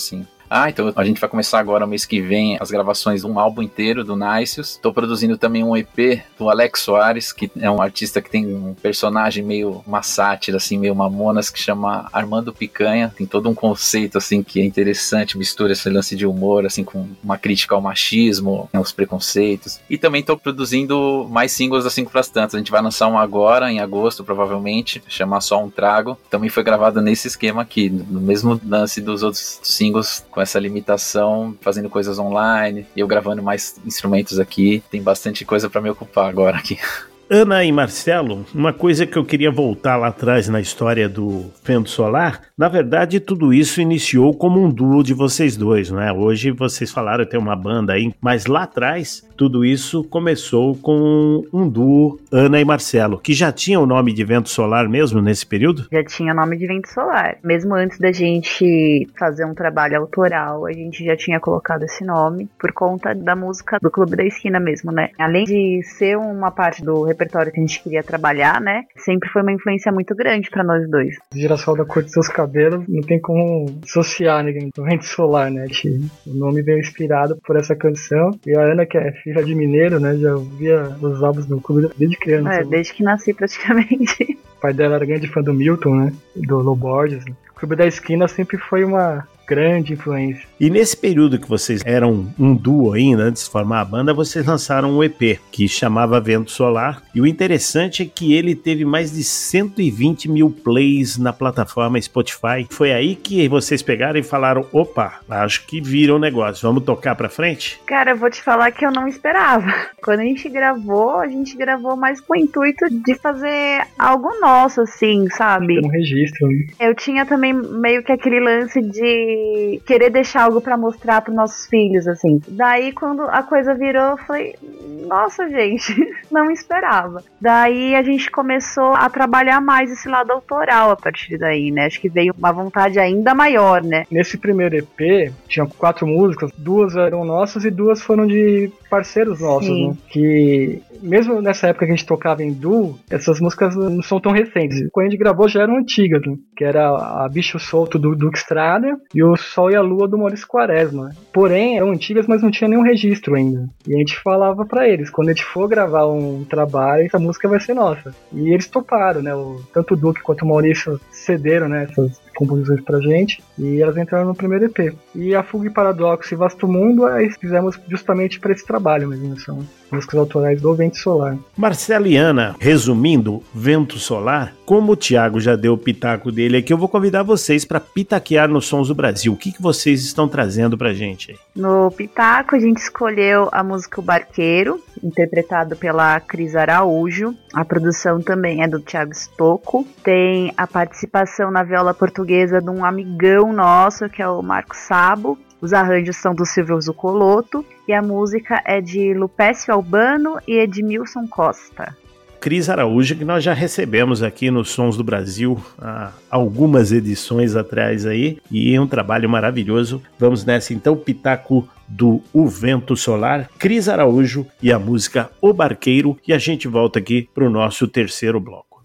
Ah, então a gente vai começar agora, mês que vem, as gravações de um álbum inteiro do Náisios. Tô produzindo também um E P do Alex Soares, que é um artista que tem um personagem meio uma sátira, assim, meio Mamonas, que chama Armando Picanha. Tem todo um conceito, assim, que é interessante, mistura esse lance de humor, assim, com uma crítica ao machismo, aos preconceitos. E também tô produzindo mais singles da Cinco Pras Tantas. A gente vai lançar um agora, em agosto, provavelmente, chama Só Um Trago. Também foi gravado nesse esquema aqui, no mesmo lance dos outros singles, com essa limitação, fazendo coisas online, e eu gravando mais instrumentos aqui. Tem bastante coisa pra me ocupar agora aqui. Ana e Marcelo, uma coisa que eu queria voltar lá atrás na história do Vento Solar, na verdade tudo isso iniciou como um duo de vocês dois, não é? Hoje vocês falaram que tem uma banda aí, mas lá atrás tudo isso começou com um duo, Ana e Marcelo, que já tinha o nome de Vento Solar mesmo nesse período? Já tinha o nome de Vento Solar. Mesmo antes da gente fazer um trabalho autoral, a gente já tinha colocado esse nome por conta da música do Clube da Esquina mesmo, né? Além de ser uma parte do repertório que a gente queria trabalhar, né? Sempre foi uma influência muito grande pra nós dois. Girassol da Cor de Seus Cabelos, não tem como associar, né? O Vento Solar, né? O nome veio inspirado por essa canção. E a Ana, que é filha de mineiro, né? Já ouvia os álbuns do clube desde criança. É, desde que nasci praticamente. O pai dela era grande fã do Milton, né? Do Lô Borges. O Clube da Esquina sempre foi uma grande influência. E nesse período que vocês eram um duo ainda, antes de formar a banda, vocês lançaram um E P que chamava Vento Solar, e o interessante é que ele teve mais de cento e vinte mil plays na plataforma Spotify. Foi aí que vocês pegaram e falaram, opa, acho que vira um negócio, vamos tocar pra frente? Cara, eu vou te falar que eu não esperava. Quando a gente gravou, a gente gravou mais com o intuito de fazer algo nosso, assim, sabe? Um registro. Eu tinha também meio que aquele lance de querer deixar algo pra mostrar pros nossos filhos, assim. Daí, quando a coisa virou, eu falei, nossa, gente, não esperava. Daí, a gente começou a trabalhar mais esse lado autoral a partir daí, né? Acho que veio uma vontade ainda maior, né? Nesse primeiro E P, tinha quatro músicas, duas eram nossas e duas foram de parceiros nossos, Sim. né? Que, mesmo nessa época que a gente tocava em duo, essas músicas não são tão recentes. Quando a gente gravou, já eram antigas, né? Que era a Bicho Solto, do Duke Estrada, e o Sol e a Lua, do Maurício Quaresma. Porém, eram antigas, mas não tinha nenhum registro ainda. E a gente falava pra eles, quando a gente for gravar um trabalho, essa música vai ser nossa. E eles toparam, né? O, tanto o Duque quanto o Maurício cederam, né, essas composições pra gente, e elas entraram no primeiro E P. E a Fuga e Paradoxo e Vasto Mundo, aí fizemos justamente para esse trabalho mesmo, são músicas autorais do Vento Solar. Marcelo e Ana, resumindo, Vento Solar, como o Thiago já deu o pitaco dele aqui, eu vou convidar vocês para pitaquear nos Sons do Brasil. O que, que vocês estão trazendo pra gente aí? No pitaco, a gente escolheu a música O Barqueiro, interpretado pela Cris Araújo. A produção também é do Thiago Stocco. Tem a participação na viola portuguesa de um amigão nosso, que é o Marco Sabo. Os arranjos são do Silvio Zuccolotto. E a música é de Lupécio Albano e Edmilson Costa. Cris Araújo, que nós já recebemos aqui nos Sons do Brasil há algumas edições atrás aí, e é um trabalho maravilhoso. Vamos nessa então, pitaco do O Vento Solar, Cris Araújo e a música O Barqueiro, e a gente volta aqui para o nosso terceiro bloco.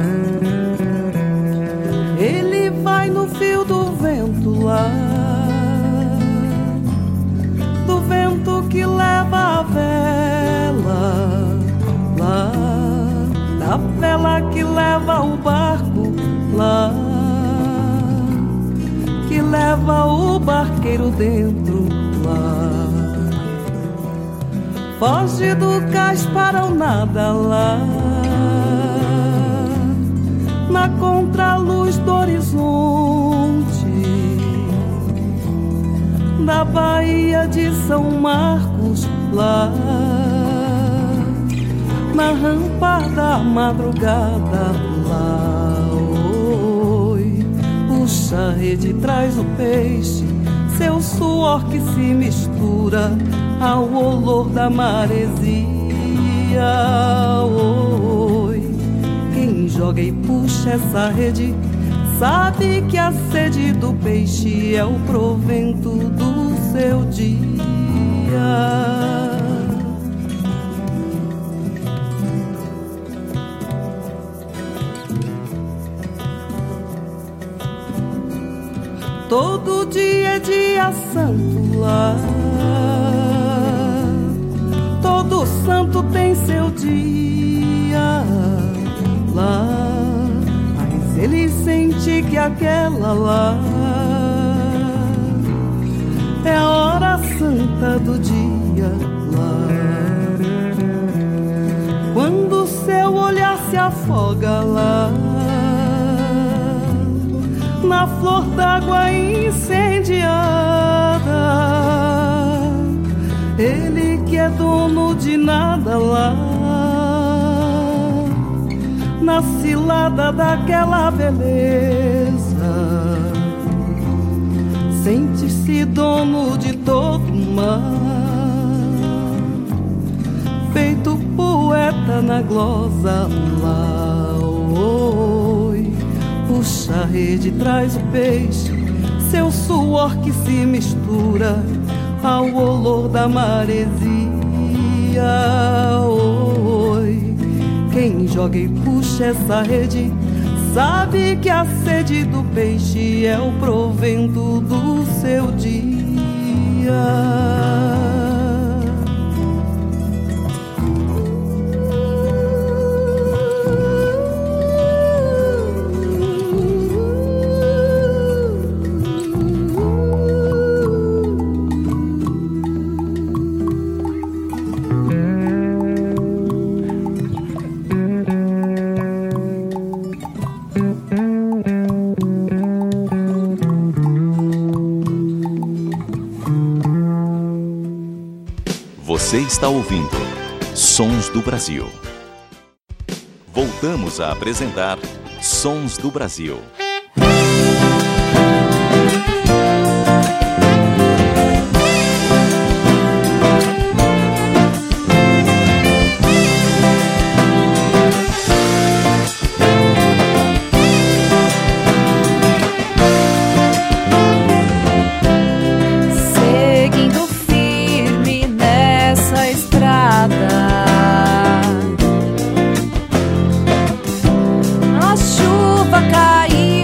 Ele vai no fio do vento lá, que leva a vela lá, da vela que leva o barco lá, que leva o barqueiro dentro lá. Foge do cais para o nada lá, na contraluz do horizonte da Baía de São Marcos lá, na rampa da madrugada lá. Oi, puxa a rede, traz o peixe, seu suor que se mistura ao olor da maresia. Oi, quem joga e puxa essa rede sabe que a sede do peixe é o provento do seu dia. Todo dia é dia santo lá, todo santo tem seu dia lá, mas ele sente que aquela lá é a hora santa do dia lá. Quando seu olhar se afoga lá na flor d'água incendiada, ele que é dono de nada lá, na cilada daquela beleza, sente-se dono de todo o mar, feito poeta na glosa lá. Oi, puxa a rede, traz o peixe, seu suor que se mistura ao olor da maresia. Oi, quem joga e puxa essa rede sabe que a sede do peixe é o provento do seu dia. Você está ouvindo Sons do Brasil. Voltamos a apresentar Sons do Brasil. A chuva caiu.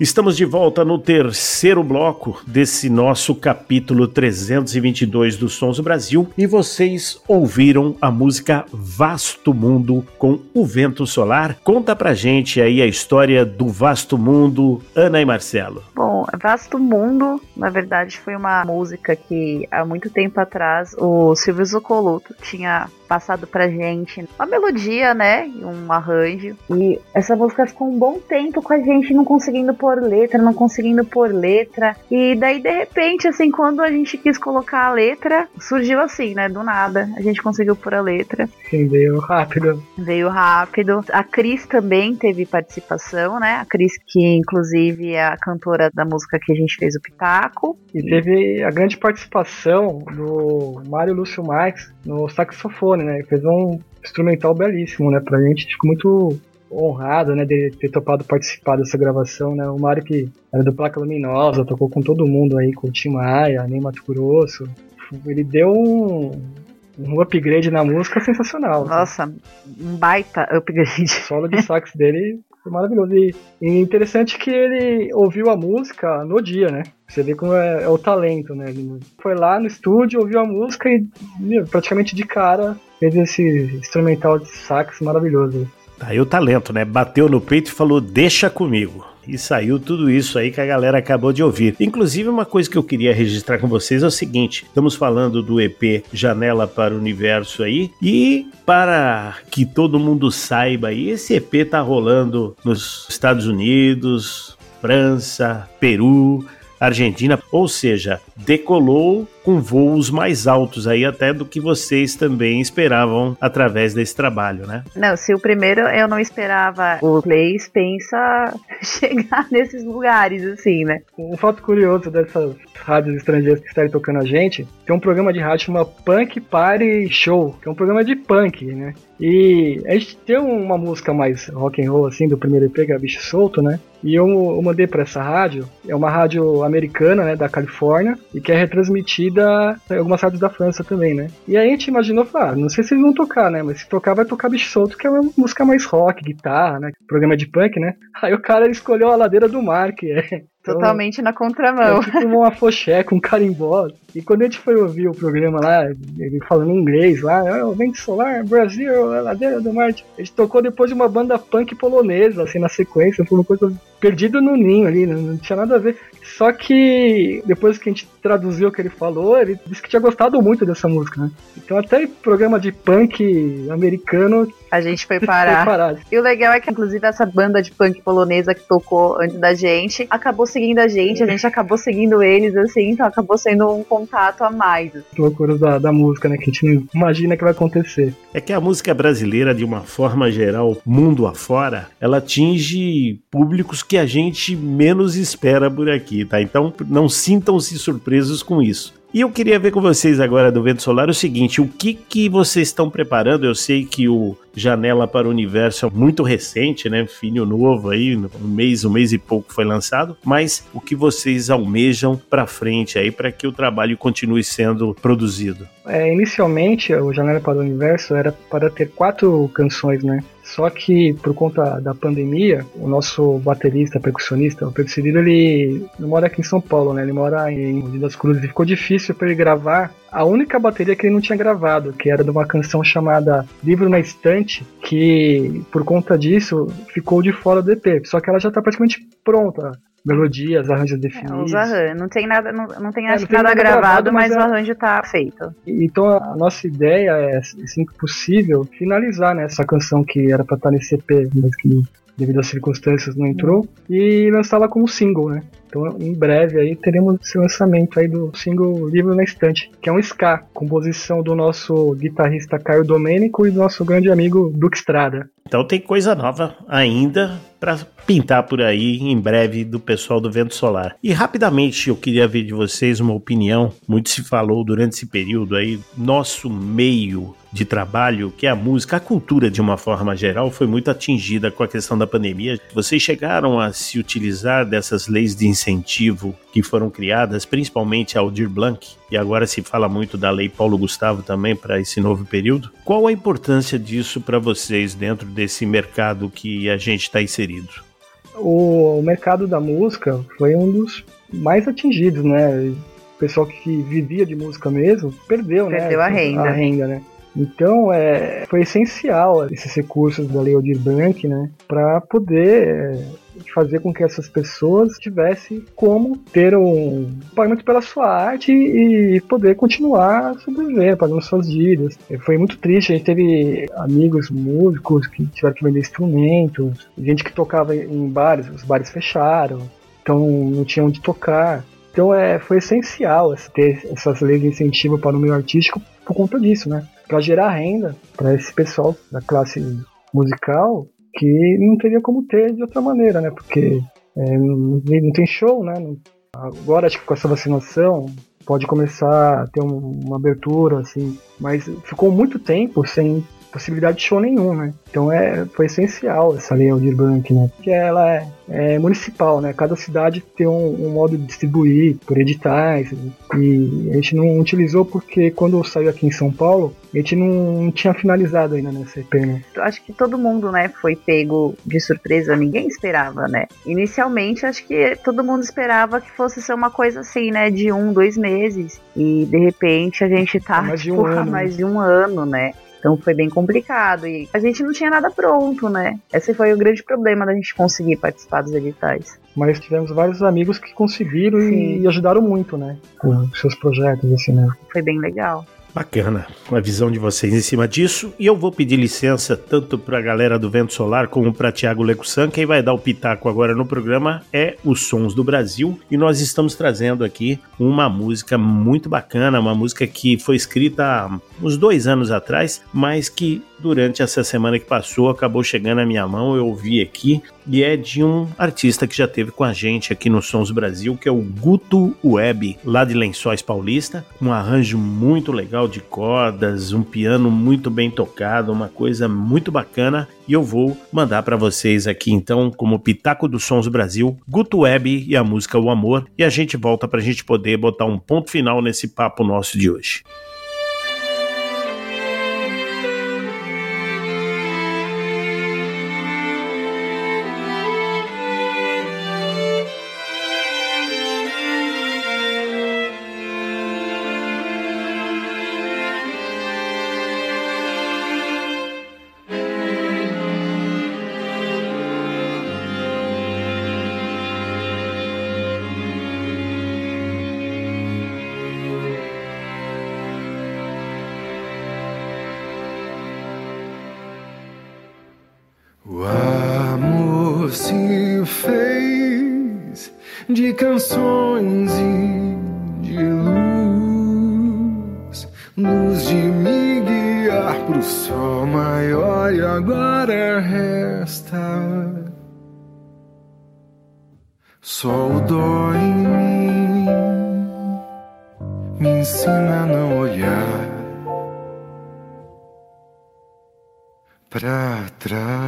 Estamos de volta no terceiro bloco desse nosso capítulo trezentos e vinte e dois do Sons do Brasil e vocês ouviram a música Vasto Mundo com o Vento Solar. Conta pra gente aí a história do Vasto Mundo, Ana e Marcelo. Bom, Vasto Mundo, na verdade, foi uma música que há muito tempo atrás o Silvio Zuccoluto tinha passado pra gente uma melodia, né, um arranjo, e essa música ficou um bom tempo com a gente não conseguindo pôr letra, não conseguindo pôr letra, e daí de repente, assim, quando a gente quis colocar a letra, surgiu assim, né, do nada, a gente conseguiu pôr a letra. Sim, veio rápido. Veio rápido. A Cris também teve participação, né, a Cris que inclusive é a cantora da música que a gente fez o Pitaco. E teve a grande participação do Mário Lúcio Marques no saxofone, né? Ele fez um instrumental belíssimo, né? Pra gente, ficou muito honrado, né? De ter topado participar dessa gravação, né? O Mário, que era do Placa Luminosa, tocou com todo mundo aí, com o Tim Maia, Ney Mato Grosso. Ele deu um, um upgrade na música sensacional. Nossa, assim. Um baita upgrade. O solo de sax dele foi maravilhoso. E, e interessante que ele ouviu a música no dia, né? Você vê como é, é o talento, né? Ele foi lá no estúdio, ouviu a música e meu, praticamente de cara fez esse instrumental de sax maravilhoso. Tá aí o talento, né? Bateu no peito e falou, deixa comigo. E saiu tudo isso aí que a galera acabou de ouvir. Inclusive, uma coisa que eu queria registrar com vocês é o seguinte, estamos falando do E P Janela para o Universo aí, e para que todo mundo saiba aí, esse E P tá rolando nos Estados Unidos, França, Peru, Argentina, ou seja, decolou com voos mais altos aí até do que vocês também esperavam através desse trabalho, né? Não, se o primeiro eu não esperava, o Plays pensa chegar nesses lugares, assim, né? Um fato curioso dessas rádios estrangeiras que estarem tocando a gente, tem um programa de rádio chamado Punk Party Show, que é um programa de punk, né? E a gente tem uma música mais rock and roll, assim, do primeiro E P, que é Bicho Solto, né? E eu, eu mandei pra essa rádio, é uma rádio americana, né, da Califórnia, e que é retransmitida em algumas rádios da França também, né? E aí a gente imaginou, ah, não sei se eles vão tocar, né? Mas se tocar, vai tocar Bicho Solto, que é uma música mais rock, guitarra, né? Programa de punk, né? Aí o cara escolheu a Ladeira do Mar, que é... Então, totalmente na contramão. É tipo uma foché com carimbó. E quando a gente foi ouvir o programa lá, ele falando em inglês lá, oh, o Vento Solar, Brasil, a Ladeira do Mar. A gente tocou depois de uma banda punk polonesa, assim, na sequência. Foi uma coisa perdida no ninho ali, não, não tinha nada a ver. Só que depois que a gente traduziu o que ele falou, ele disse que tinha gostado muito dessa música, né? Então até programa de punk americano a gente foi parar. foi parar. E o legal é que, inclusive, essa banda de punk polonesa que tocou antes da gente acabou seguindo a gente, a gente acabou seguindo eles, assim, então acabou sendo um contato a mais. Loucuras da, da música, né? Que a gente não imagina que vai acontecer. É que a música brasileira, de uma forma geral, mundo afora, ela atinge públicos que a gente menos espera por aqui, tá? Então, não sintam-se surpresos com isso. E eu queria ver com vocês agora do Vento Solar o seguinte, o que que vocês estão preparando? Eu sei que o Janela para o Universo é muito recente, né? Filho novo aí, um mês, um mês e pouco foi lançado, mas o que vocês almejam para frente aí para que o trabalho continue sendo produzido? É, inicialmente, o Janela para o Universo era para ter quatro canções, né? Só que, por conta da pandemia, o nosso baterista, percussionista, o Pedro Cirilo, ele não mora aqui em São Paulo, né? Ele mora em Mogi das Cruzes. E ficou difícil para ele gravar a única bateria que ele não tinha gravado, que era de uma canção chamada Livro na Estante, que, por conta disso, ficou de fora do E P. Só que ela já está praticamente pronta. Melodias, arranjos definidos. É, os arranjos. Não tem nada, não, não tem, é, não tem nada, nada gravado, gravado, mas, mas é... o arranjo tá feito. Então a nossa ideia é, assim que possível, finalizar, né, essa canção que era pra estar nesse E P, mas que devido às circunstâncias não entrou, hum. e lançá-la como single, né? Então, em breve aí teremos esse lançamento aí do single Livro na Estante, que é um ska, composição do nosso guitarrista Caio Domênico e do nosso grande amigo Duque Estrada. Então tem coisa nova ainda para pintar por aí em breve do pessoal do Vento Solar. E rapidamente eu queria ver de vocês uma opinião, muito se falou durante esse período aí, nosso meio de trabalho, que é a música, a cultura de uma forma geral, foi muito atingida com a questão da pandemia. Vocês chegaram a se utilizar dessas leis de incentivo que foram criadas, principalmente a Aldir Blanc, e agora se fala muito da Lei Paulo Gustavo também para esse novo período. Qual a importância disso para vocês dentro desse mercado que a gente está inserido? o mercado da música foi um dos mais atingidos, né? O pessoal que vivia de música mesmo perdeu, né? Perdeu a renda. A renda, né? Então, é, foi essencial esses recursos da Lei Aldir Blanc, né, para poder é, fazer com que essas pessoas tivessem como ter um pagamento pela sua arte e poder continuar a sobreviver, pagando suas dívidas. Foi muito triste, a gente teve amigos músicos que tiveram que vender instrumentos, gente que tocava em bares, os bares fecharam, então não tinha onde tocar. Então, é, foi essencial ter essas leis de incentivo para o meio artístico por conta disso, né? Para gerar renda para esse pessoal da classe musical que não teria como ter de outra maneira, né? Porque é, não, não tem show, né? Agora acho que com essa vacinação pode começar a ter um, uma abertura, assim, mas ficou muito tempo sem possibilidade de show nenhum, né? Então é, foi essencial essa lei Aldir Blanc, né? Porque ela é, é municipal, né? Cada cidade tem um, um modo de distribuir por editais, e a gente não utilizou porque quando saiu aqui em São Paulo, a gente não, não tinha finalizado ainda nessa E P, né? Acho que todo mundo, né, foi pego de surpresa, ninguém esperava, né? Inicialmente, acho que todo mundo esperava que fosse ser uma coisa assim, né, de um, dois meses, e de repente a gente tá, mais de tipo, um há ano, mais de um ano, né? Então foi bem complicado e a gente não tinha nada pronto, né? Esse foi o grande problema da gente conseguir participar dos editais. Mas tivemos vários amigos que conseguiram e, e ajudaram muito, né? Com seus projetos, assim, né? Foi bem legal. Bacana a visão de vocês em cima disso. E eu vou pedir licença tanto para a galera do Vento Solar como para Thiago Lecussan. Quem vai dar o pitaco agora no programa é os Sons do Brasil. E nós estamos trazendo aqui uma música muito bacana, uma música que foi escrita há uns dois anos atrás, mas que durante essa semana que passou acabou chegando à minha mão, eu ouvi aqui, e é de um artista que já esteve com a gente aqui no Sons do Brasil, que é o Guto Web, lá de Lençóis Paulista, um arranjo muito legal de cordas, um piano muito bem tocado, uma coisa muito bacana, e eu vou mandar para vocês aqui então, como pitaco dos Sons do Brasil, Guto Web e a música O Amor, e a gente volta para a gente poder botar um ponto final nesse papo nosso de hoje. O amor se fez de canções e de luz, luz de me guiar pro sol maior, e agora resta só o dó em mim, me ensina a não olhar pra trás.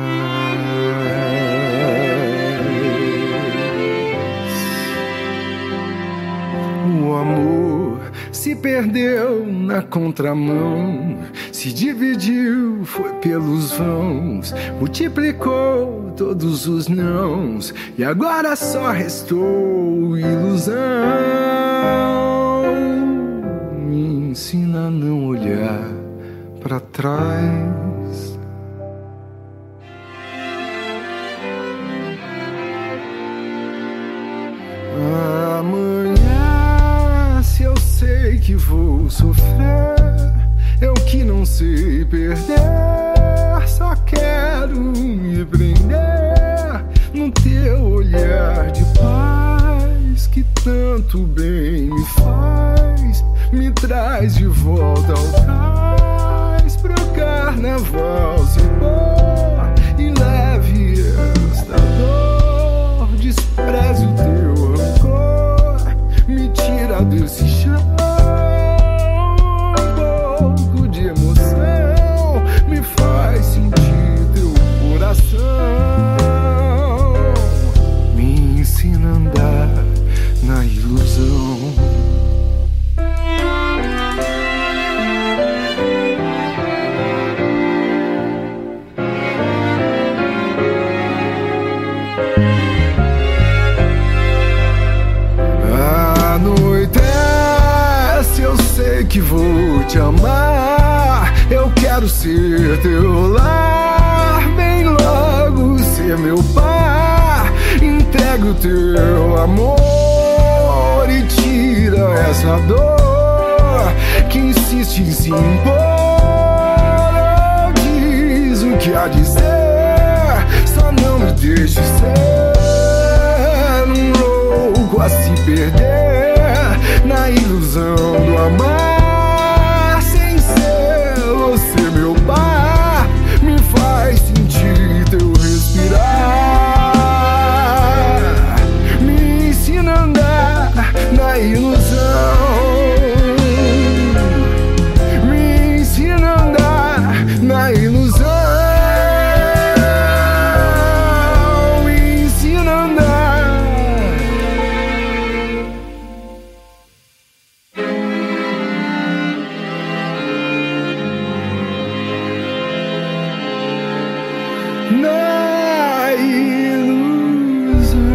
O amor se perdeu na contramão, se dividiu, foi pelos vãos, multiplicou todos os nãos, e agora só restou ilusão. Me ensina a não olhar pra trás. Amanhã, se eu sei que vou sofrer, eu que não sei perder, só quero me prender no teu olhar de paz, que tanto bem me faz, me traz de volta ao cais, pro carnaval se pôr, e leve esta dor, despreze o teu rancor, me tira desse chão, um pouco de emoção, me faz sentir teu coração, me ensina a andar na ilusão. quero ser teu lar, bem logo ser meu par. Entrega o teu amor e tira essa dor que insiste em se impor. Diz o que há a dizer, só não me deixe ser um louco a se perder na ilusão do amar. Sem ser você meu par, me faz sentir teu respirar. Me ensina a andar na ilusão. Me ensina a andar na ilusão. Me ensina a andar. Na ilusão.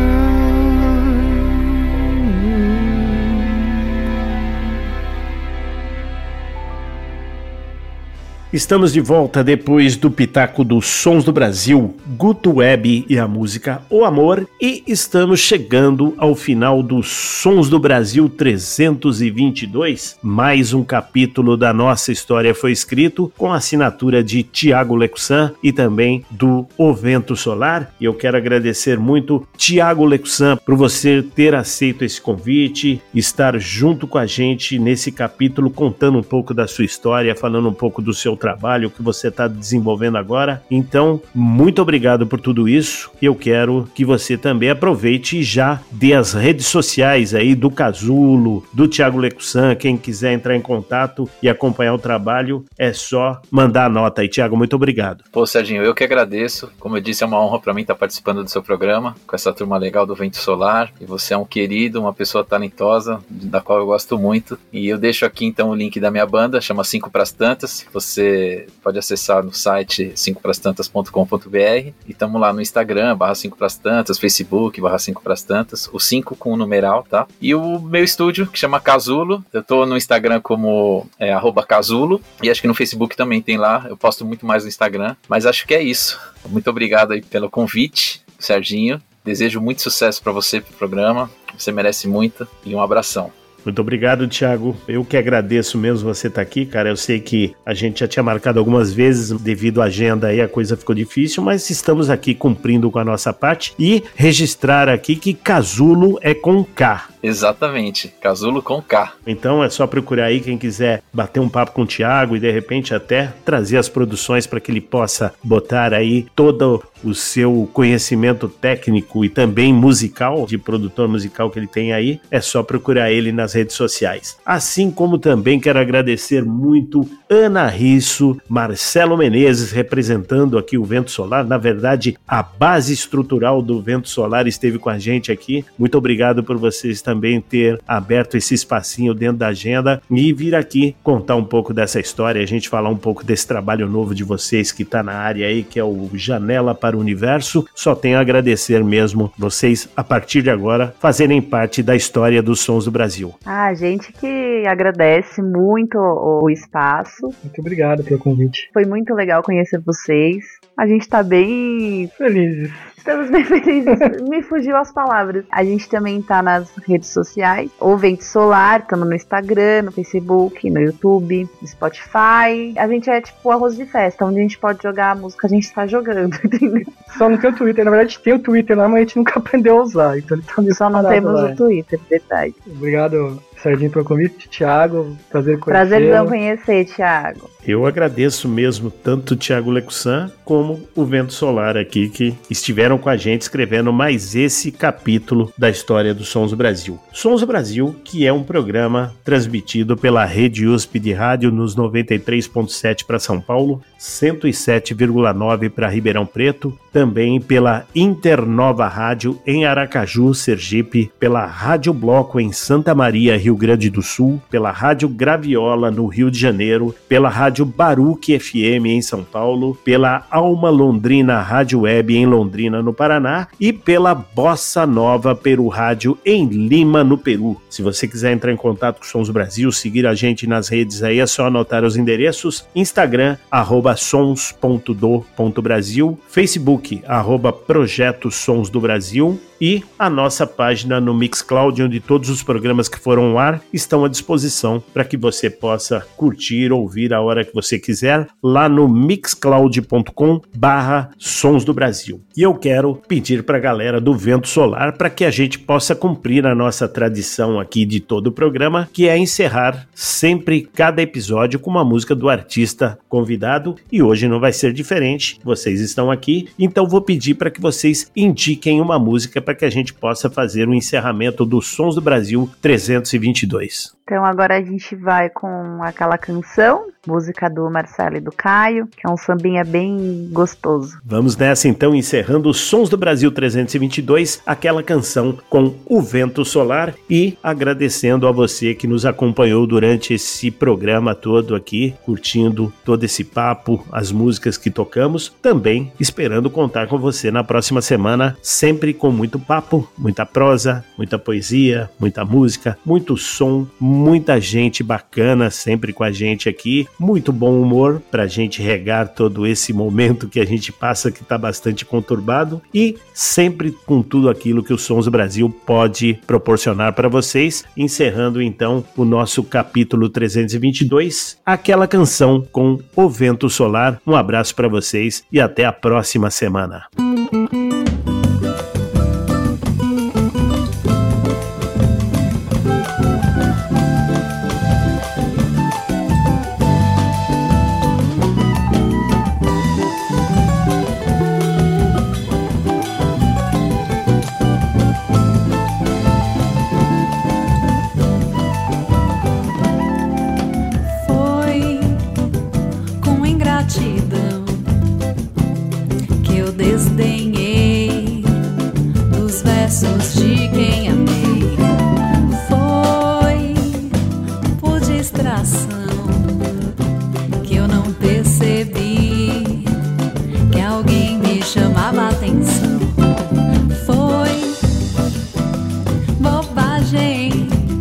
Estamos de volta depois do Pitaco dos Sons do Brasil, Guto Web e a música O Amor, e estamos chegando ao final dos Sons do Brasil trezentos e vinte e dois. Mais um capítulo da nossa história foi escrito com a assinatura de Tiago Lecussan e também do O Vento Solar. E eu quero agradecer muito, Tiago Lecussan, por você ter aceito esse convite, estar junto com a gente nesse capítulo, contando um pouco da sua história, falando um pouco do seu trabalho que você está desenvolvendo agora. Então, muito obrigado por tudo isso. Eu quero que você também aproveite e já dê as redes sociais aí do Casulo, do Tiago Lecussan. Quem quiser entrar em contato e acompanhar o trabalho, é só mandar a nota aí. Tiago, muito obrigado. Pô, Serginho, eu que agradeço. Como eu disse, é uma honra para mim estar participando do seu programa, com essa turma legal do Vento Solar. E você é um querido, uma pessoa talentosa, da qual eu gosto muito. E eu deixo aqui então o link da minha banda, chama Cinco Pras Tantas. Você pode acessar no site cinco pras tantas ponto com ponto b r e estamos lá no Instagram, barra cinco pras tantas, Facebook, barra cinco pras tantas, o cinco com o numeral, tá? E o meu estúdio, que chama Casulo, eu tô no Instagram como é, arroba Casulo, e acho que no Facebook também tem lá, eu posto muito mais no Instagram, mas acho que é isso. Muito obrigado aí pelo convite, Serginho, desejo muito sucesso para você, pro programa, você merece muito, e um abração. Muito obrigado, Tiago. Eu que agradeço mesmo você estar aqui, cara. Eu sei que a gente já tinha marcado algumas vezes, devido à agenda aí a coisa ficou difícil, mas estamos aqui cumprindo com a nossa parte e registrar aqui que Casulo é com K. Exatamente, Casulo com K. Então é só procurar aí quem quiser bater um papo com o Tiago e de repente até trazer as produções para que ele possa botar aí todo o seu conhecimento técnico e também musical, de produtor musical que ele tem aí. É só procurar ele nas redes sociais. Assim como também quero agradecer muito Ana Risso, Marcelo Menezes, representando aqui o Vento Solar. Na verdade, a base estrutural do Vento Solar esteve com a gente aqui. Muito obrigado por vocês também ter aberto esse espacinho dentro da agenda e vir aqui contar um pouco dessa história, a gente falar um pouco desse trabalho novo de vocês que está na área aí, que é o Janela para o Universo. Só tenho a agradecer mesmo vocês, a partir de agora, fazerem parte da história dos Sons do Brasil. Ah, a gente que agradece muito o espaço. Muito obrigado pelo convite. Foi muito legal conhecer vocês. A gente tá bem felizes. Estamos bem felizes. Me fugiu as palavras. A gente também tá nas redes sociais. O Vento Solar, estamos no Instagram, no Facebook, no YouTube, no Spotify. A gente é tipo arroz de festa, onde a gente pode jogar a música, a gente tá jogando, entendeu? Só não tem o Twitter. Na verdade tem o Twitter lá, mas a gente nunca aprendeu a usar. Então ele tá meio Só não temos lá. O Twitter, detalhe. Obrigado, Serginho, pelo convite. Thiago, prazer conhecer. Prazerzão conhecer, Thiago. Eu agradeço mesmo tanto o Tiago Lecussan como o Vento Solar aqui, que estiveram com a gente escrevendo mais esse capítulo da história do Sons do Brasil. Sons do Brasil, que é um programa transmitido pela Rede U S P de Rádio nos noventa e três ponto sete para São Paulo, cento e sete vírgula nove para Ribeirão Preto, também pela Internova Rádio em Aracaju, Sergipe, pela Rádio Bloco em Santa Maria, Rio Rio Grande do Sul, pela Rádio Graviola no Rio de Janeiro, pela Rádio Baruque F M em São Paulo, pela Alma Londrina Rádio Web em Londrina, no Paraná, e pela Bossa Nova Peru Rádio em Lima, no Peru. Se você quiser entrar em contato com Sons do Brasil, seguir a gente nas redes aí, é só anotar os endereços: Instagram, arroba sons ponto do ponto brasil, Facebook, arroba Projeto Sons do Brasil, e a nossa página no Mixcloud, onde todos os programas que foram ao ar estão à disposição para que você possa curtir, ouvir a hora que você quiser, lá no mixcloud ponto com barra Sons do Brasil. E eu quero pedir para a galera do Vento Solar para que a gente possa cumprir a nossa tradição aqui de todo o programa, que é encerrar sempre cada episódio com uma música do artista convidado, e hoje não vai ser diferente. Vocês estão aqui, então vou pedir para que vocês indiquem uma música para que a gente possa fazer o encerramento do Sons do Brasil trezentos e vinte e dois. Então agora a gente vai com aquela canção, música do Marcelo e do Caio, que é um sambinha bem gostoso. Vamos nessa então, encerrando os Sons do Brasil trezentos e vinte e dois, aquela canção com o Vento Solar, e agradecendo a você que nos acompanhou durante esse programa todo aqui, curtindo todo esse papo, as músicas que tocamos, também esperando contar com você na próxima semana, sempre com muito papo, muita prosa, muita poesia, muita música, muito som, muita gente bacana sempre com a gente aqui, muito bom humor pra gente regar todo esse momento que a gente passa, que tá bastante conturbado, e sempre com tudo aquilo que o Sons do Brasil pode proporcionar para vocês, encerrando então o nosso capítulo trezentos e vinte e dois, aquela canção com o Vento Solar. Um abraço para vocês e até a próxima semana. Desdenhei dos versos de quem amei. Foi por distração que eu não percebi que alguém me chamava a atenção. Foi bobagem,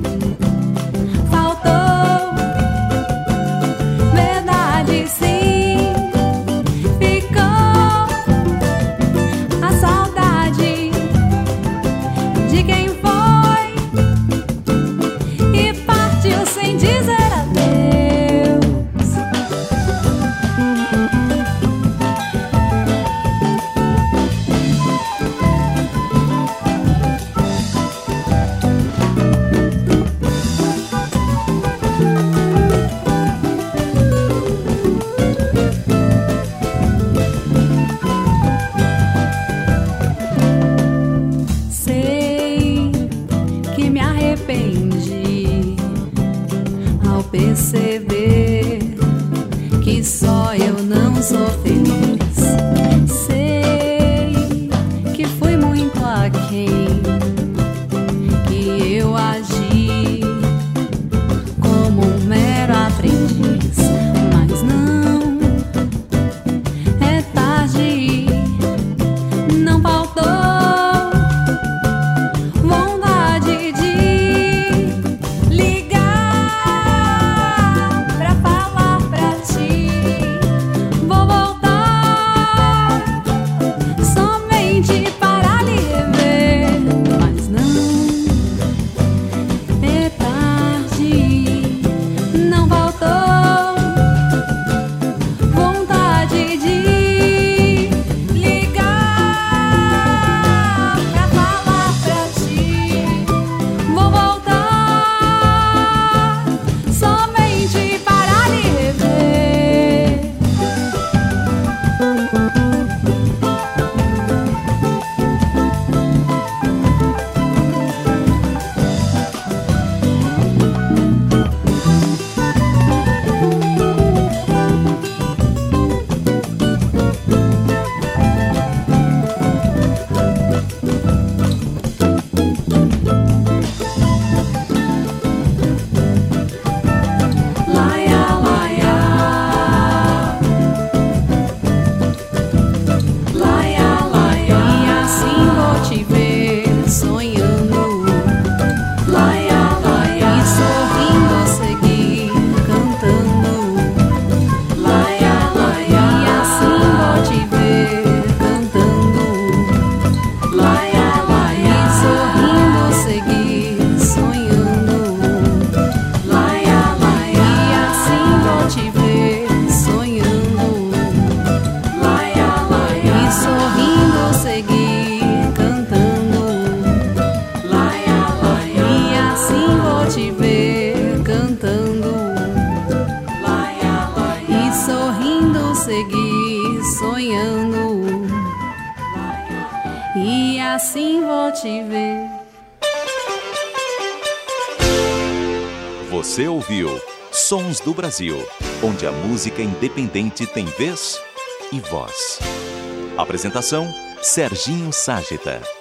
faltou verdade, sim. Perceber que só eu não sou feliz. Sei que fui muito aquém, que eu agi como um mero aprendiz. Mas não é tarde, não faltou vontade de ligar seguir sonhando, e assim vou te ver. Você ouviu Sons do Brasil, onde a música independente tem vez e voz. Apresentação: Serginho Ságita.